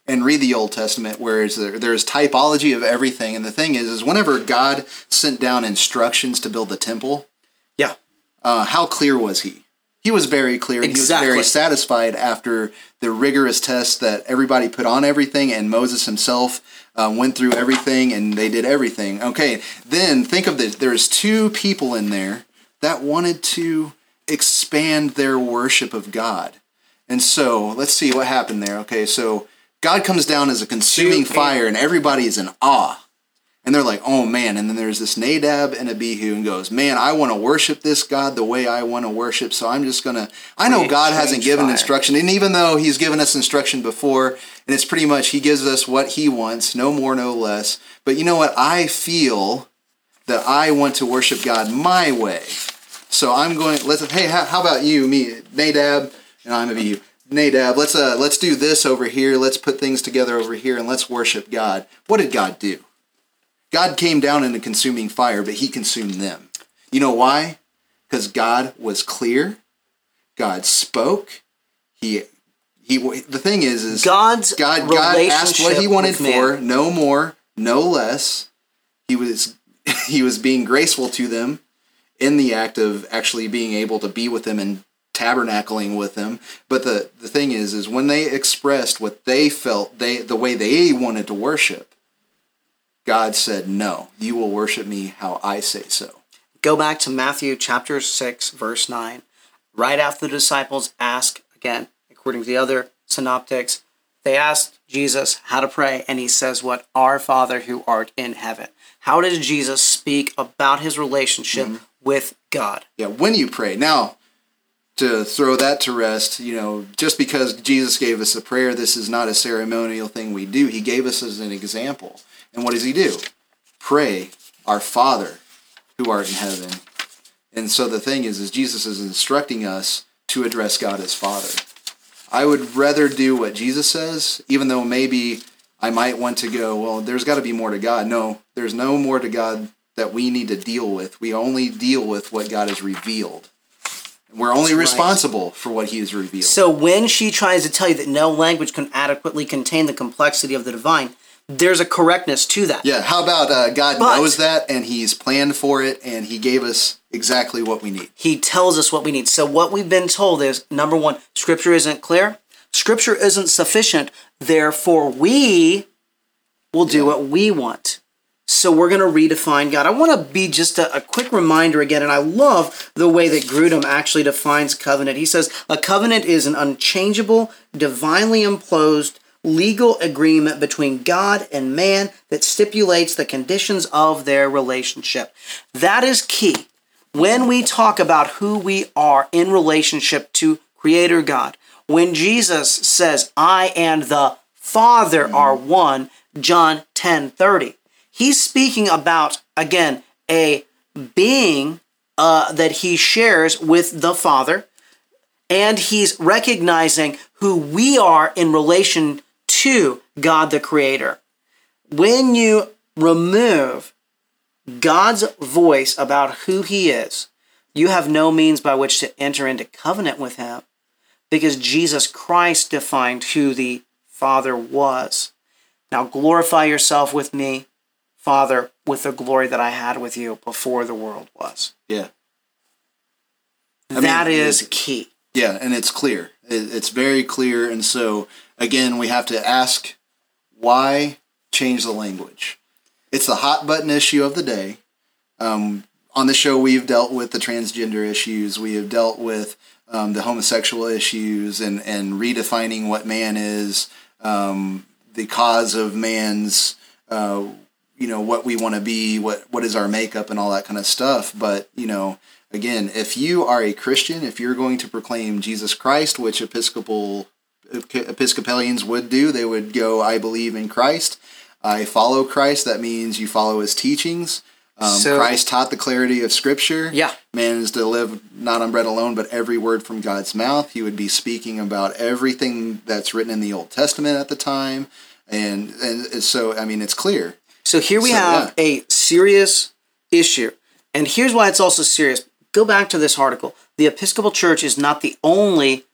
and read the Old Testament, where there, there's typology of everything. And the thing is, is whenever God sent down instructions to build the temple, Yeah. uh, how clear was he? He was very clear, and Exactly. he was very satisfied after the rigorous test that everybody put on everything, and Moses himself uh, went through everything, and they did everything. Okay, then think of this. There's two people in there that wanted to expand their worship of God. And so, let's see what happened there. Okay, so God comes down as a consuming Two- fire, and everybody is in awe. And they're like, oh man. And then there's this Nadab and Abihu and goes, man, I want to worship this God the way I want to worship. So I'm just going to, I know Create God hasn't strange given fire. instruction. And even though he's given us instruction before, and it's pretty much, he gives us what he wants, no more, no less. But you know what? I feel that I want to worship God my way. So I'm going, let's, hey, how, how about you, me, Nadab, and I'm Abihu. Nadab, let's, uh, let's do this over here. Let's put things together over here and let's worship God. What did God do? God came down in a consuming fire, but he consumed them. You know why? Because God was clear. God spoke. He, he. The thing is, is God's God. God asked what he relationship wanted with for, man. no more, no less. He was, he was being graceful to them in the act of actually being able to be with them and tabernacling with them. But the the thing is, is when they expressed what they felt, they the way they wanted to worship, God said, no, you will worship me how I say so. Go back to Matthew chapter six, verse nine. Right after the disciples ask, again, according to the other synoptics, they asked Jesus how to pray, and he says what? Our Father who art in heaven. How does Jesus speak about his relationship Mm-hmm. with God? Yeah, when you pray. Now, to throw that to rest, you know, just because Jesus gave us a prayer, this is not a ceremonial thing we do. He gave us as an example. And what does he do? Pray, our Father who art in heaven. And so the thing is, is Jesus is instructing us to address God as Father. I would rather do what Jesus says, even though maybe I might want to go, well, there's got to be more to God. No, there's no more to God that we need to deal with. We only deal with what God has revealed. We're only That's right. responsible for what he has revealed. So when she tries to tell you that no language can adequately contain the complexity of the divine, there's a correctness to that. Yeah, how about uh, God But- knows that, and he's planned for it, and he gave us exactly what we need. He tells us what we need. So what we've been told is, number one, Scripture isn't clear. Scripture isn't sufficient. Therefore, we will do Yeah. what we want. So we're going to redefine God. I want to be just a, a quick reminder again, and I love the way that Grudem actually defines covenant. He says, a covenant is an unchangeable, divinely imposed legal agreement between God and man that stipulates the conditions of their relationship. That is key. When we talk about who we are in relationship to Creator God, when Jesus says, I and the Father are one, John ten thirty, he's speaking about, again, a being uh, that he shares with the Father, and he's recognizing who we are in relation to God the Creator. When you remove God's voice about who he is, you have no means by which to enter into covenant with him, because Jesus Christ defined who the Father was. Now glorify yourself with me, Father, with the glory that I had with you before the world was. Yeah. I That mean, is it- key. Yeah, and it's clear. It, it's very clear. And so, again, we have to ask, why change the language? It's the hot button issue of the day. Um, on the show, we've dealt with the transgender issues. We have dealt with um, the homosexual issues and, and redefining what man is, um, the cause of man's, uh, you know, what we want to be, what what is our makeup and all that kind of stuff. But, you know, again, if you are a Christian, if you're going to proclaim Jesus Christ, which Episcopal Episcopalians would do, they would go, I believe in Christ. I follow Christ. That means you follow his teachings. Um, So- Christ taught the clarity of Scripture. Yeah. Man is to live not on bread alone, but every word from God's mouth. He would be speaking about everything that's written in the Old Testament at the time. And, and so, I mean, it's clear. So here we So, have yeah. a serious issue. And here's why it's also serious. Go back to this article. The Episcopal Church is not the only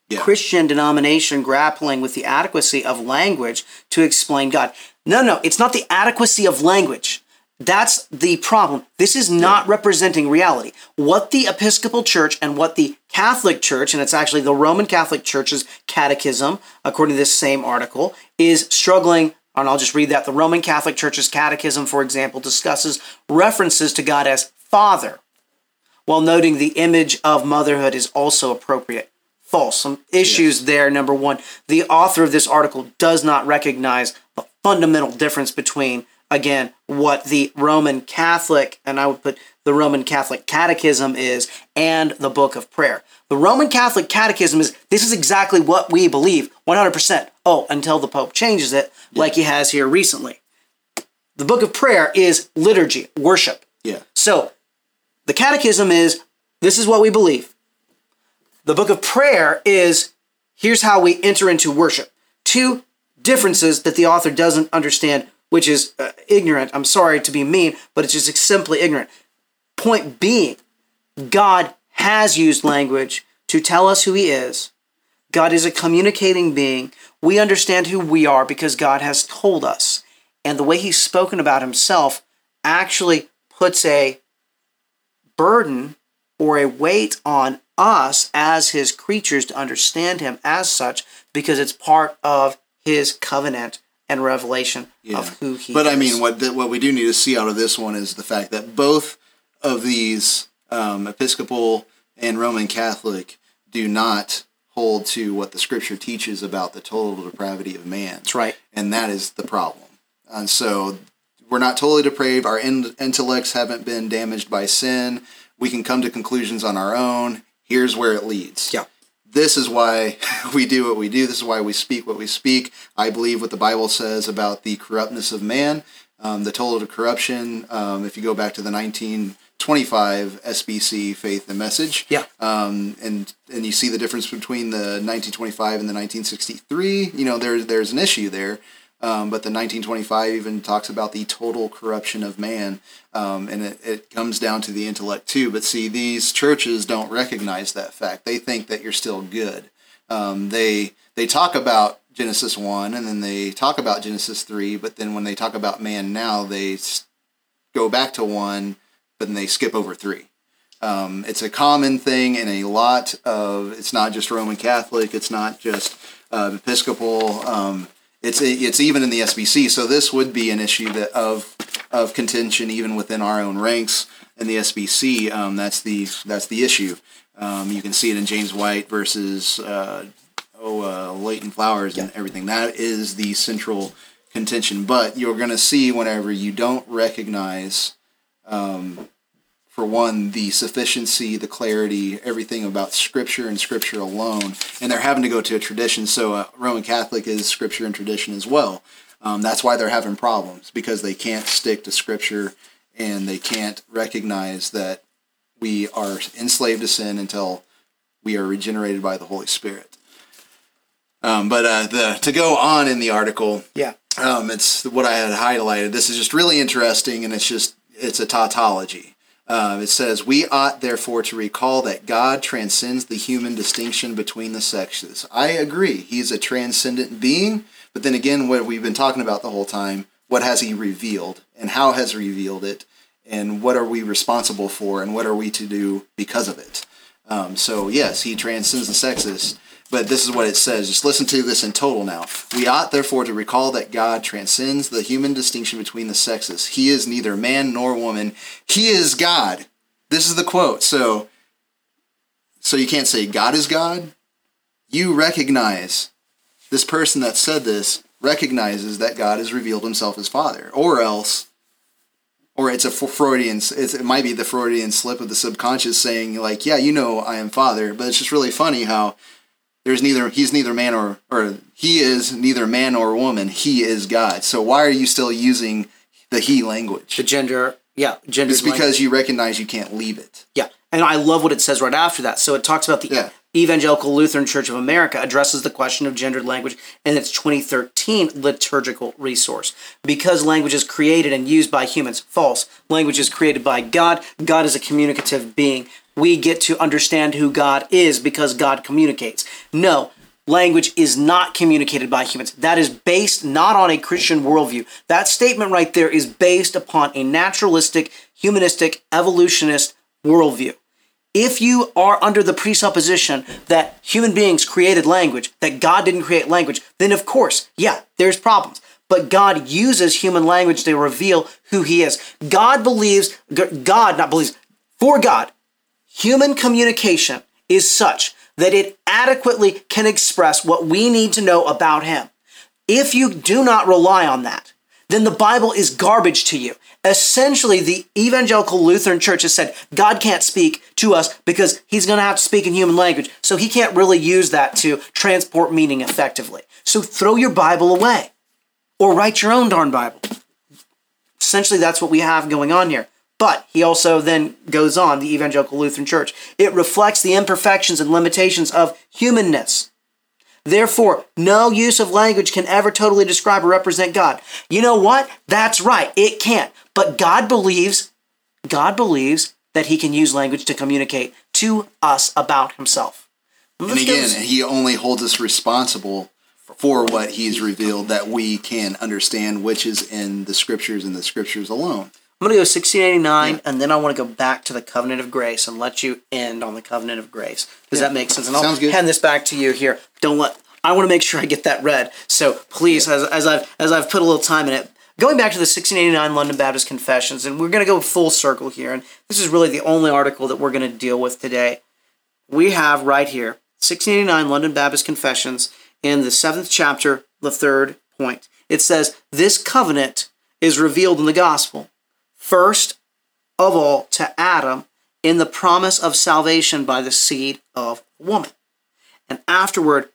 Yeah. Christian denomination grappling with the adequacy of language to explain God. No, no, it's not the adequacy of language. That's the problem. This is not yeah. representing reality. What the Episcopal Church and what the Catholic Church, and it's actually the Roman Catholic Church's catechism, according to this same article, is struggling, and I'll just read that. The Roman Catholic Church's catechism, for example, discusses references to God as Father, while noting the image of motherhood is also appropriate. False. Some issues yes. there. Number one, the author of this article does not recognize the fundamental difference between, again, what the Roman Catholic, and I would put the Roman Catholic Catechism is, and the Book of Prayer. The Roman Catholic Catechism is, this is exactly what we believe, one hundred percent. Oh, until the Pope changes it, yeah. like he has here recently. The Book of Prayer is liturgy, worship. Yeah. So, the Catechism is, this is what we believe. The Book of Prayer is, here's how we enter into worship. Two differences that the author doesn't understand, which is uh, ignorant. I'm sorry to be mean, but it's just simply ignorant. Point being, God has used language to tell us who he is. God is a communicating being. We understand who we are because God has told us. And the way he's spoken about himself actually puts a burden or a weight on us as his creatures to understand him as such, because it's part of his covenant and revelation yeah. of who he but, is. But I mean, what the, what we do need to see out of this one is the fact that both of these um, Episcopal and Roman Catholic do not hold to what the Scripture teaches about the total depravity of man. That's right. And that is the problem. And so we're not totally depraved. Our in- intellects haven't been damaged by sin. We can come to conclusions on our own. Here's where it leads. Yeah. This is why we do what we do. This is why we speak what we speak. I believe what the Bible says about the corruptness of man, um, the total corruption. Um, if you go back to the nineteen twenty-five S B C Faith and Message, yeah, um, and and you see the difference between the nineteen twenty-five and the nineteen sixty-three. You know, there's there's an issue there. Um, but the nineteen twenty-five even talks about the total corruption of man, um, and it, it comes down to the intellect too. But see, these churches don't recognize that fact. They think that you're still good. Um, they they talk about Genesis one, and then they talk about Genesis three, but then when they talk about man now, they go back to one, but then they skip over three. Um, it's a common thing in a lot of, it's not just Roman Catholic, it's not just uh, Episcopal, um, It's it's even in the S B C, so this would be an issue that of of contention even within our own ranks in the S B C. Um, that's the that's the issue. Um, you can see it in James White versus uh, oh uh, Leighton Flowers and everything. That is the central contention. But you're going to see whenever you don't recognize, um, for one, the sufficiency, the clarity, everything about Scripture and Scripture alone, and they're having to go to a tradition. So uh, Roman Catholic is Scripture and tradition as well. Um, that's why they're having problems, because they can't stick to Scripture and they can't recognize that we are enslaved to sin until we are regenerated by the Holy Spirit. Um, but uh, the to go on in the article, yeah, um, it's what I had highlighted. This is just really interesting, and it's just it's a tautology. Uh, it says, we ought therefore to recall that God transcends the human distinction between the sexes. I agree. He's a transcendent being, but then again, what we've been talking about the whole time, what has he revealed, and how has he revealed it, and what are we responsible for, and what are we to do because of it? Um, so yes, he transcends the sexes, but this is what it says. Just listen to this in total now. We ought therefore to recall that God transcends the human distinction between the sexes. He is neither man nor woman. He is God. This is the quote. So, so you can't say God is God. You recognize, this person that said this recognizes that God has revealed himself as Father, or else, or it's a Freudian, it's, it might be the Freudian slip of the subconscious saying like, yeah, you know I am Father, but it's just really funny how There's neither he's neither man or or he is neither man or woman. He is God. So why are you still using the he language? The gender, yeah, gender. It's because language. You recognize you can't leave it. Yeah, and I love what it says right after that. So it talks about the yeah. Evangelical Lutheran Church of America addresses the question of gendered language in its twenty thirteen liturgical resource. Because language is created and used by humans, false. Language is created by God. God is a communicative being. we get to understand who God is because God communicates. No, language is not communicated by humans. That is based not on a Christian worldview. That statement right there is based upon a naturalistic, humanistic, evolutionist worldview. If you are under the presupposition that human beings created language, that God didn't create language, then of course, yeah, there's problems. But God uses human language to reveal who he is. God believes, God not believes, for God, human communication is such that it adequately can express what we need to know about him. If you do not rely on that, then the Bible is garbage to you. Essentially, the evangelical Lutheran Church has said God can't speak to us because he's going to have to speak in human language, so he can't really use that to transport meaning effectively. So throw your Bible away or write your own darn Bible. Essentially, that's what we have going on here. But he also then goes on, the evangelical Lutheran Church. It reflects the imperfections and limitations of humanness. Therefore, no use of language can ever totally describe or represent God. You know what? That's right. It can't. But God believes, God believes that he can use language to communicate to us about himself. And again, he only holds us responsible for what he's revealed that we can understand, which is in the scriptures and the scriptures alone. I'm going to go sixteen eighty-nine, yeah. And then I want to go back to the covenant of grace and let you end on the covenant of grace. Does yeah. that make sense? And Sounds I'll good. hand this back to you here. Don't let. I want to make sure I get that read. So please, yeah. as, as I've as I've put a little time in it, going back to the sixteen eighty-nine London Baptist Confessions, and we're going to go full circle here. And this is really the only article that we're going to deal with today. We have right here sixteen eighty-nine London Baptist Confessions in the seventh chapter, the third point. It says, "This covenant is revealed in the gospel. First of all, to Adam in the promise of salvation by the seed of woman, and afterward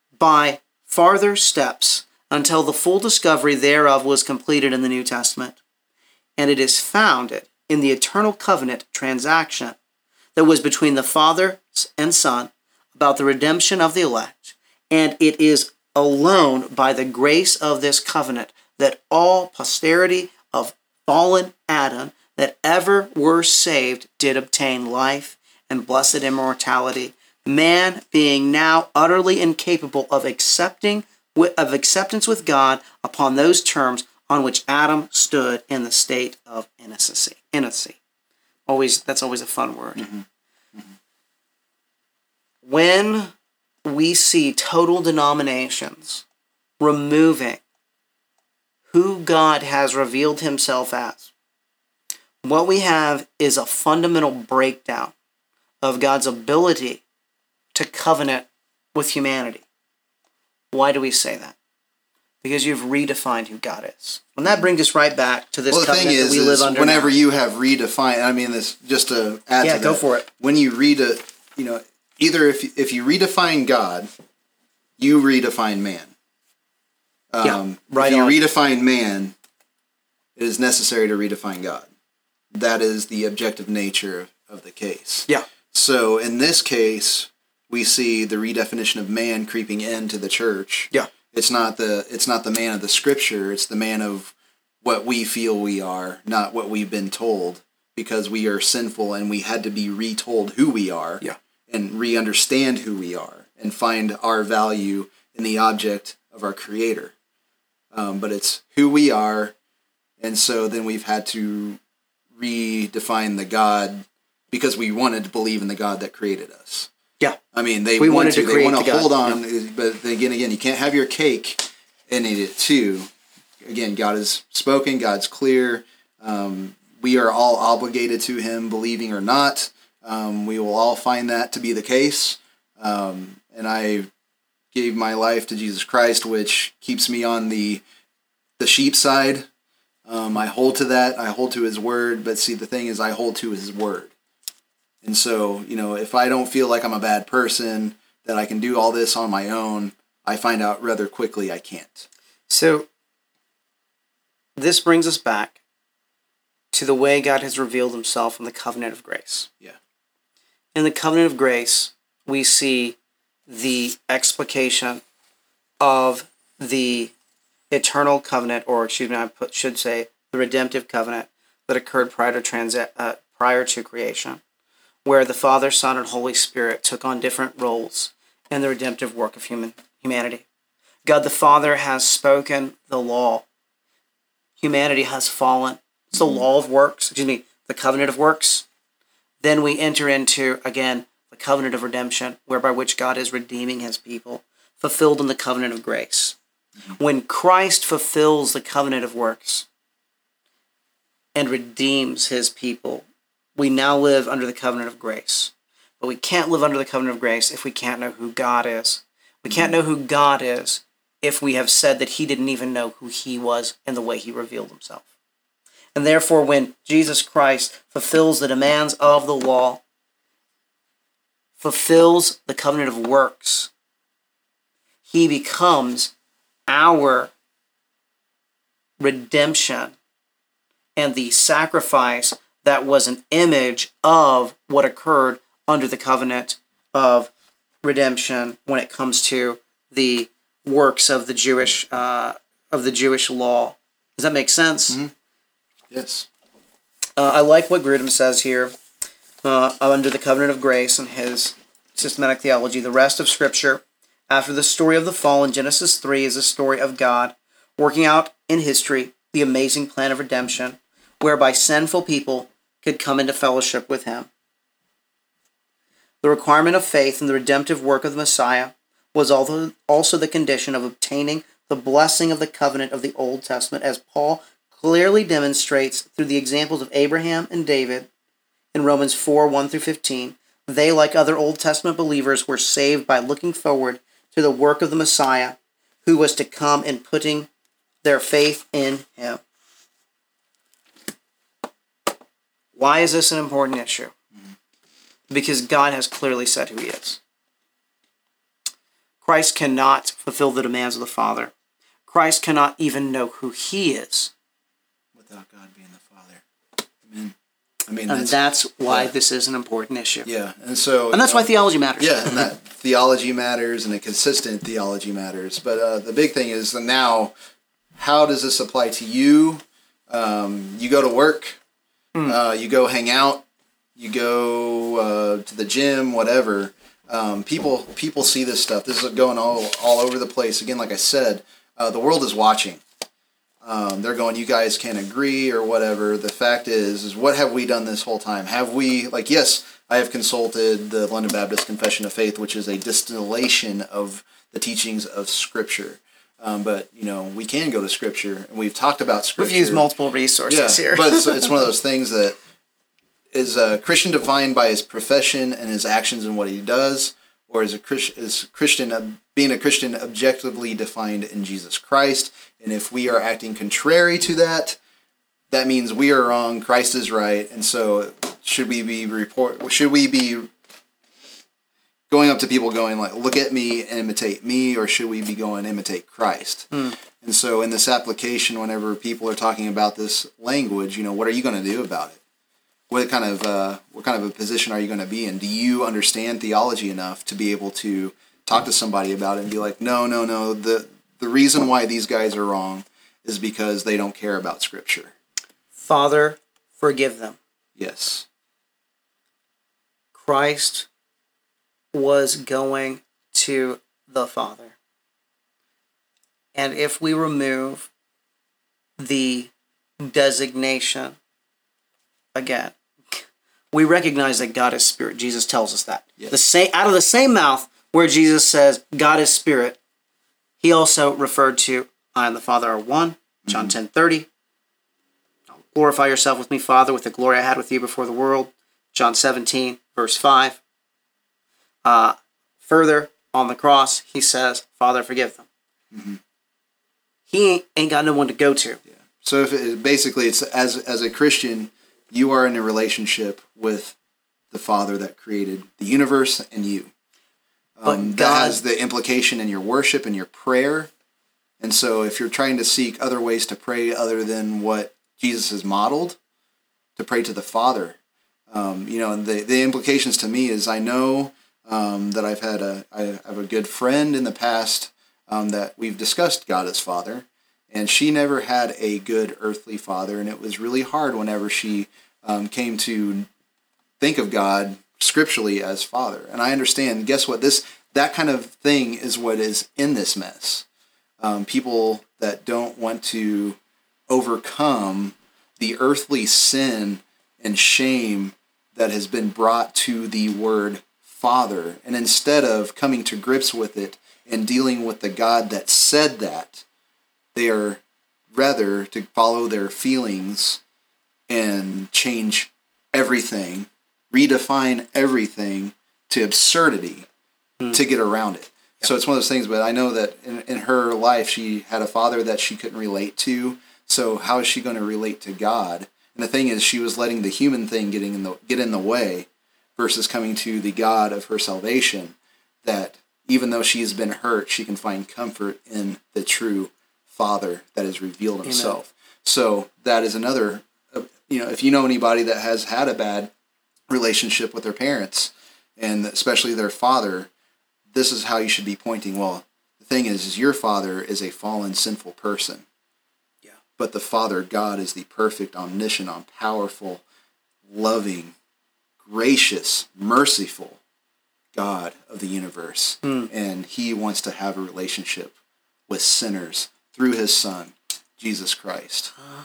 by farther steps until the full discovery thereof was completed in the New Testament. And it is founded in the eternal covenant transaction that was between the Father and Son about the redemption of the elect, and it is alone by the grace of this covenant that all posterity of fallen Adam that ever were saved did obtain life and blessed immortality, man being now utterly incapable of accepting of acceptance with God upon those terms on which Adam stood in the state of innocency. Innocency. Always, that's always a fun word. Mm-hmm. Mm-hmm. When we see total denominations removing who God has revealed himself as, what we have is a fundamental breakdown of God's ability to covenant with humanity. Why do we say that? Because you've redefined who God is. And that brings us right back to this well, covenant is, that we live under whenever now. you have redefined, I mean, this just to add yeah, to that. go for it. When you read a, you know, either if if you redefine God, you redefine man. Um, yeah, right if you on. redefine man, it is necessary to redefine God. That is the objective nature of the case. Yeah. So in this case, we see the redefinition of man creeping into the church. Yeah. It's not the it's not the man of the scripture, it's the man of what we feel we are, not what we've been told, because we are sinful and we had to be retold who we are. Yeah. And re-understand who we are and find our value in the object of our creator. Um, but it's who we are, and so then we've had to redefine the God because we wanted to believe in the God that created us. Yeah. I mean, they we want wanted to, to they create want to the hold God. on, Yeah. but again, again, you can't have your cake and eat it too. Again, God has spoken, God's clear. Um, we are all obligated to him, believing or not. Um, we will all find that to be the case. Um, and I gave my life to Jesus Christ, which keeps me on the the sheep side. Um, I hold to that. I hold to his word. But see, the thing is, I hold to his word. And so, you know, if I don't feel like I'm a bad person, that I can do all this on my own, I find out rather quickly I can't. So, this brings us back to the way God has revealed himself in the covenant of grace. Yeah. In the covenant of grace, we see the explication of the eternal covenant, or excuse me, I put, should say the redemptive covenant that occurred prior to transi- uh, prior to creation. where the Father, Son, and Holy Spirit took on different roles in the redemptive work of human humanity. God the Father has spoken the law. Humanity has fallen. It's the law of works, excuse me, the covenant of works. Then we enter into, again, the covenant of redemption, whereby which God is redeeming his people, fulfilled in the covenant of grace. When Christ fulfills the covenant of works and redeems his people, we now live under the covenant of grace. But we can't live under the covenant of grace if we can't know who God is. We can't know who God is if we have said that he didn't even know who he was in the way he revealed himself. And therefore, when Jesus Christ fulfills the demands of the law, fulfills the covenant of works, he becomes our redemption and the sacrifice that was an image of what occurred under the covenant of redemption when it comes to the works of the Jewish uh, of the Jewish law. Does that make sense? Mm-hmm. Yes. Uh, I like what Grudem says here uh, under the covenant of grace and his systematic theology. The rest of Scripture, after the story of the fall in Genesis three, is a story of God working out in history the amazing plan of redemption, whereby sinful people could come into fellowship with him. The requirement of faith in the redemptive work of the Messiah was also the condition of obtaining the blessing of the covenant of the Old Testament, as Paul clearly demonstrates through the examples of Abraham and David in Romans four, one through fifteen. They, like other Old Testament believers, were saved by looking forward to the work of the Messiah, who was to come and putting their faith in him. Why is this an important issue? Because God has clearly said who he is. Christ cannot fulfill the demands of the Father. Christ cannot even know who he is without God being the Father. Amen. I mean, and that's, that's why yeah. this is an important issue. Yeah, and so and that's know, why theology matters. Yeah, and that theology matters, and a consistent theology matters. But uh, the big thing is now, how does this apply to you? Um, you go to work, mm. uh, you go hang out, you go uh, to the gym, whatever. Um, people people see this stuff. This is going all all over the place. Again, like I said, uh, the world is watching. Um, they're going, you guys can't agree or whatever. The fact is, is what have we done this whole time? Have we, like, yes, I have consulted the London Baptist Confession of Faith, which is a distillation of the teachings of Scripture. Um, but, you know, we can go to Scripture, and we've talked about Scripture. We've used multiple resources yeah, here. But it's, it's one of those things that is a Christian defined by his profession and his actions and what he does, or is a Christ, is Christian being a Christian objectively defined in Jesus Christ? And if we are acting contrary to that, that means we are wrong, Christ is right. And so should we be report should we be going up to people going like, look at me and imitate me, or should we be going imitate Christ? Mm. And so in this application, whenever people are talking about this language, you know, what are you going to do about it? What kind of uh, what kind of a position are you going to be in? Do you understand theology enough to be able to talk to somebody about it and be like, no, no, no, the the reason why these guys are wrong is because they don't care about Scripture. Father, forgive them. Yes. Christ was going to the Father. And if we remove the designation, again, we recognize that God is spirit. Jesus tells us that. Yes. The same, out of the same mouth where Jesus says God is spirit, he also referred to I and the Father are one, John mm-hmm. ten thirty. Glorify yourself with me, Father, with the glory I had with you before the world, John seventeen, verse five. Uh, further, on the cross, he says, Father, forgive them. Mm-hmm. He ain't, ain't got no one to go to. Yeah. So if it, basically, it's as as a Christian, you are in a relationship with the Father that created the universe and you. Um, God, that has the implication in your worship and your prayer. And so if you're trying to seek other ways to pray other than what Jesus has modeled, to pray to the Father, um, you know, and the, the implications to me is I know um, that I've had a, I have a good friend in the past um, that we've discussed God as Father, and she never had a good earthly father, and it was really hard whenever she um, came to think of God scripturally as Father. And I understand, guess what? This that kind of thing is what is in this mess. Um, people that don't want to overcome the earthly sin and shame that has been brought to the word Father. And instead of coming to grips with it and dealing with the God that said that, they are rather to follow their feelings and change everything, redefine everything to absurdity mm. to get around it. Yep. So it's one of those things, but I know that in, in her life, she had a father that she couldn't relate to. So how is she going to relate to God? And the thing is, she was letting the human thing getting in the get in the way versus coming to the God of her salvation, that even though she has been hurt, she can find comfort in the true Father that has revealed himself. Amen. So that is another, uh, you know, if you know anybody that has had a bad relationship with their parents, and especially their father, this is how you should be pointing. Well, the thing is, is your father is a fallen, sinful person. Yeah. But the Father God is the perfect, omniscient, all-powerful, loving, gracious, merciful God of the universe. Mm. And he wants to have a relationship with sinners through his Son, Jesus Christ. Uh,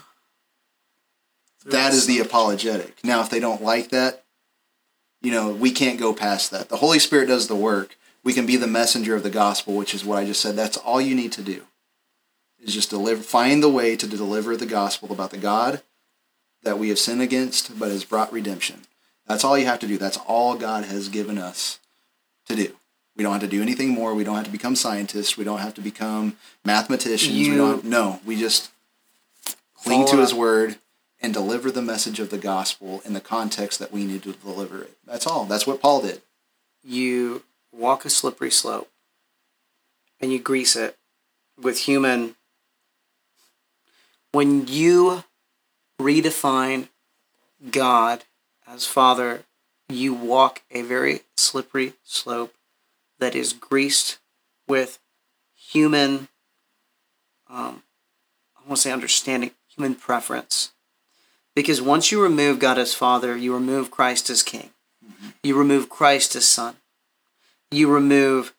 that is the apologetic. Now, if they don't like that, you know, we can't go past that. The Holy Spirit does the work. We can be the messenger of the gospel, which is what I just said. That's all you need to do, is just deliver, find the way to deliver the gospel about the God that we have sinned against, but has brought redemption. That's all you have to do. That's all God has given us to do. We don't have to do anything more. We don't have to become scientists. We don't have to become mathematicians. You, we don't. No, we just cling to his word and deliver the message of the gospel in the context that we need to deliver it. That's all. That's what Paul did. You walk a slippery slope and you grease it with human. When you redefine God as Father, you walk a very slippery slope that is greased with human, um, I want to say understanding, human preference. Because once you remove God as Father, you remove Christ as King. Mm-hmm. You remove Christ as Son. You remove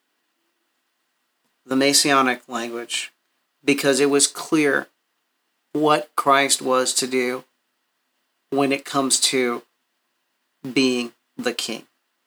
the Messianic language, because it was clear what Christ was to do when it comes to being the King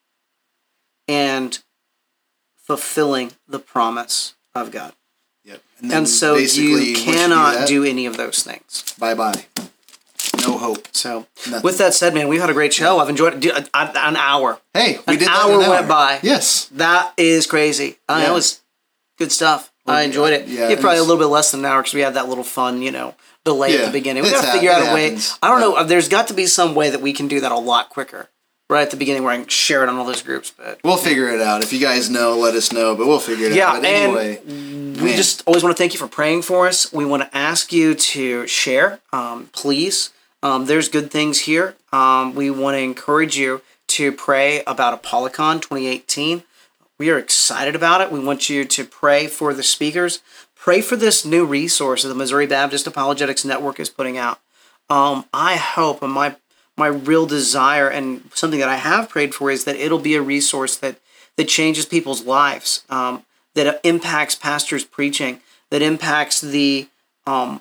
and fulfilling the promise of God. Yep. And, and so you cannot do, do any of those things. Bye-bye. No hope. So, Nothing. With that said, man, we've had a great show. I've enjoyed it. An hour. Hey, we an did that hour in an hour. went by. Yes. That is crazy. Uh, yeah. That was good stuff. Well, I enjoyed it. Yeah, yeah probably a little bit less than an hour because we had that little fun, you know, delay yeah, at the beginning. We got to figure out a happens. way. I don't yeah. know. There's got to be some way that we can do that a lot quicker. Right at the beginning where I can share it on all those groups. But we'll figure it out. If you guys know, let us know. But we'll figure it yeah, out. But anyway, and we man. just always want to thank you for praying for us. We want to ask you to share, um, please. Um, there's good things here. Um, we want to encourage you to pray about Apollicon twenty eighteen. We are excited about it. We want you to pray for the speakers. Pray for this new resource that the Missouri Baptist Apologetics Network is putting out. Um, I hope, and my my real desire and something that I have prayed for is that it'll be a resource that, that changes people's lives, um, that impacts pastors' preaching, that impacts the um,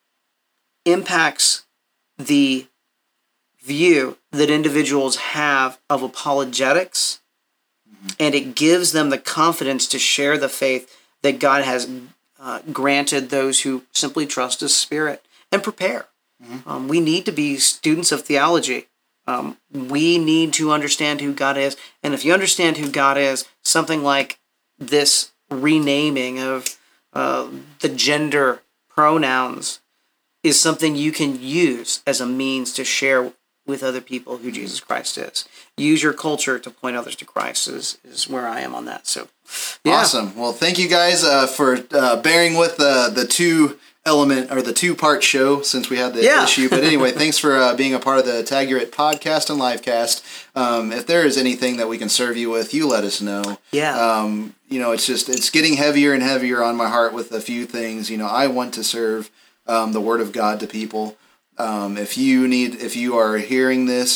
impacts the view that individuals have of apologetics, mm-hmm. and it gives them the confidence to share the faith that God has uh, granted those who simply trust His Spirit and prepare. Mm-hmm. Um, we need to be students of theology. Um, we need to understand who God is. And if you understand who God is, something like this renaming of uh, the gender pronouns is something you can use as a means to share with other people who Jesus Christ is. Use your culture to point others to Christ is, is where I am on that. So, yeah. Awesome. Well, thank you guys uh, for uh, bearing with uh, the two element or the two-part show since we had the yeah. issue. But anyway, thanks for uh, being a part of the Tag Your It podcast and livecast. Um, if there is anything that we can serve you with, you let us know. Yeah. Um, you know, it's just, it's getting heavier and heavier on my heart with a few things. You know, I want to serve um, the Word of God to people. Um, if you need, if you are hearing this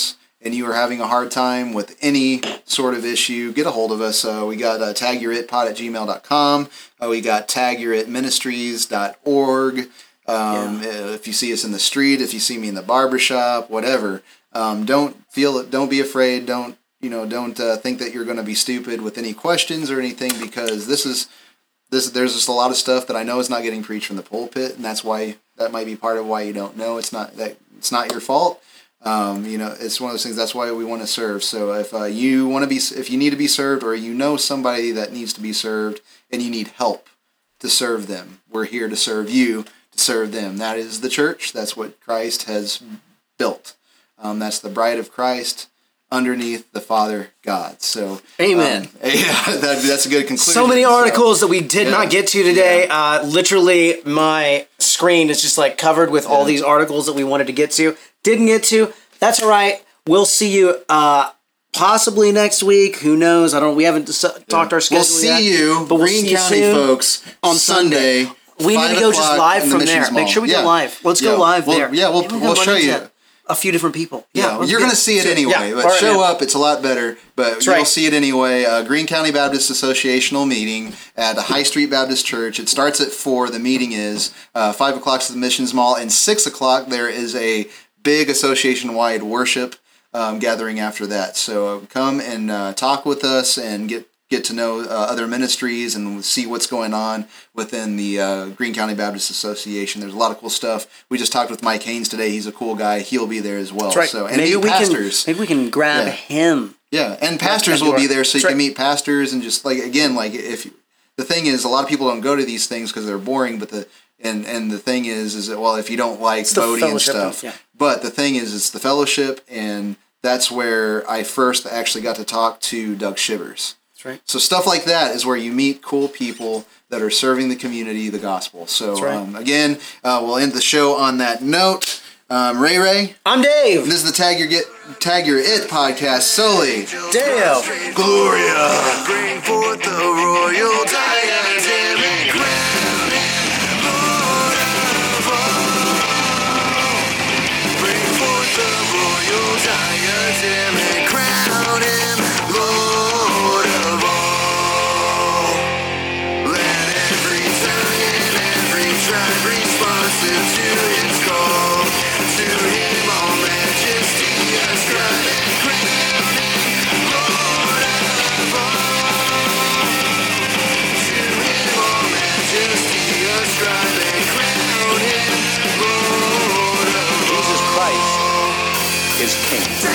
and you are having a hard time with any sort of issue, get a hold of us. Uh, we got uh, tag your it pod at gmail dot com. Uh, we got tag your it ministries dot org. Um, yeah. If you see us in the street, if you see me in the barbershop, whatever, um, don't feel it. Don't be afraid. Don't, you know, don't uh, think that you're going to be stupid with any questions or anything, because this is, this, there's just a lot of stuff that I know is not getting preached from the pulpit. And that's why, that might be part of why you don't know. It's not that it's not your fault. Um, you know, it's one of those things. That's why we want to serve. So if uh, you want to be, if you need to be served, or you know somebody that needs to be served and you need help to serve them, we're here to serve you, to serve them. That is the church. That's what Christ has built. Um, that's the bride of Christ underneath the Father God. So, amen. Um, yeah, that, that's a good conclusion. So many articles so, that we did yeah, not get to today. Yeah. Uh, literally, my screen is just like covered with yeah. all these articles that we wanted to get to. Didn't get to. That's all right. We'll see you uh, possibly next week. Who knows? I don't. We haven't dis- talked yeah. our schedule We'll see yet, you, but we'll Green see you County soon folks, on Sunday. Sunday. We need to go just live from the there. Make sure we yeah. go live. Let's yeah. go live we'll, there. Yeah, we'll, we'll show you. A few different people. Yeah, yeah you're going to see it anyway, yeah. but right, show man. up. It's a lot better, but That's you'll right. see it anyway. Uh, Green County Baptist Associational meeting at High Street Baptist Church. It starts at four. The meeting is uh, five o'clock to the Missions Mall, and six o'clock there is a big association-wide worship um, gathering after that. So uh, come and uh, talk with us and get get to know uh, other ministries and see what's going on within the uh, Green County Baptist Association. There's a lot of cool stuff. We just talked with Mike Haynes today. He's a cool guy. He'll be there as well. That's right. So, and maybe we pastors. can maybe we can grab yeah. him. Yeah, and pastors will be there, so you That's can right. meet pastors and just like again, like if you, the thing is, a lot of people don't go to these things because they're boring. But the and and the thing is, is that well, if you don't like it's voting and stuff, yeah. but the thing is, it's the fellowship, and that's where I first actually got to talk to Doug Shivers. Right. So stuff like that is where you meet cool people that are serving the community, the gospel. So right. um, again, uh, we'll end the show on that note. Um, Ray Ray. I'm Dave. And this is the Tag Your Get Tag Your It podcast solely. Dave. Gloria. Bring forth the royal diadem and crown him Lord of all. Bring forth the royal diadem and crown him Lord of all. Let every tongue and every tribe responsive to his call. To him all majesty ascribe and crown him Lord of all. To him all majesty ascribe and crown him Lord of all. Jesus Christ is King.